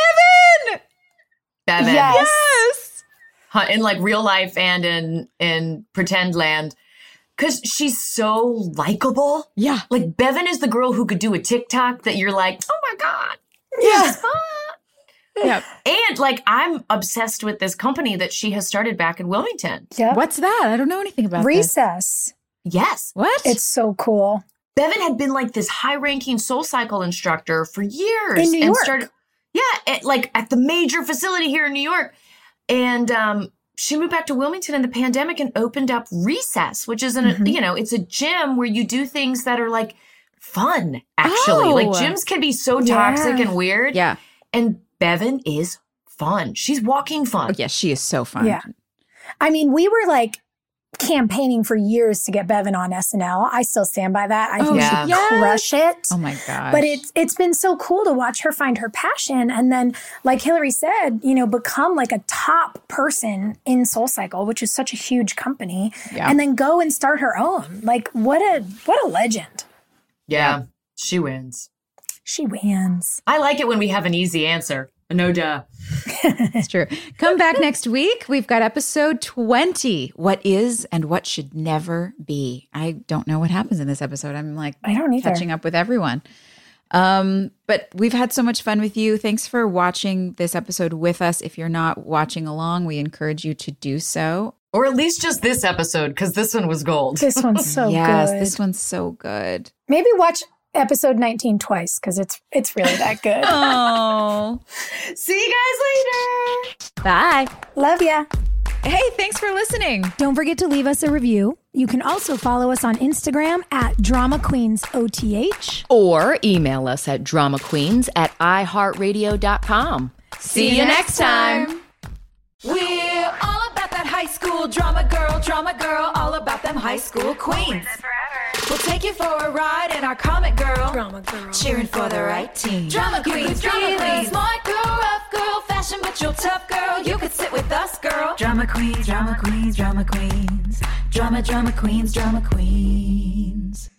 Yes. In like real life and in pretend land. Because she's so likable. Yeah. Like Bevan is the girl who could do a TikTok that you're like, oh my God. Yeah. Yeah. And like, I'm obsessed with this company that she has started back in Wilmington. Yep. What's that? I don't know anything about Recess. Yes. What? It's so cool. Bevan had been like this high-ranking SoulCycle instructor for years. In New York. Started, like at the major facility here in New York. And she moved back to Wilmington in the pandemic and opened up Recess, which is, it's a gym where you do things that are like fun, actually. Oh. Like gyms can be so toxic and weird. Yeah. And Bevan is fun. She's walking fun. Oh, yeah, she is so fun. Yeah. I mean, we were like campaigning for years to get Bevan on SNL. I still stand by that. I think she'd crush it. Oh my gosh. But it's been so cool to watch her find her passion and then, like Hillary said, become like a top person in SoulCycle, which is such a huge company, and then go and start her own. Like what a legend. Yeah. She wins. She wins. I like it when we have an easy answer. No duh. It's true. Come back next week. We've got episode 20. What is and what should never be. I don't know what happens in this episode. I'm like, I don't either. Catching up with everyone. But we've had so much fun with you. Thanks for watching this episode with us. If you're not watching along, we encourage you to do so. Or at least just this episode, because this one was gold. This one's so good. Yes, this one's so good. Maybe watch episode 19 twice because it's really that good. Oh. See you guys later. Bye. Love ya. Hey, thanks for listening. Don't forget to leave us a review. You can also follow us on Instagram at DramaQueensOTH. Or email us at dramaqueens@iheartradio.com. See you next time. We're all about that high school drama girl, all about them high school queens. We'll take you for a ride in our comic girl, cheering for the right team. Drama queens, smart girl, rough girl, fashion but you're tough girl. You could sit with us, girl. Drama queens, drama queens, drama queens, drama queens, drama queens.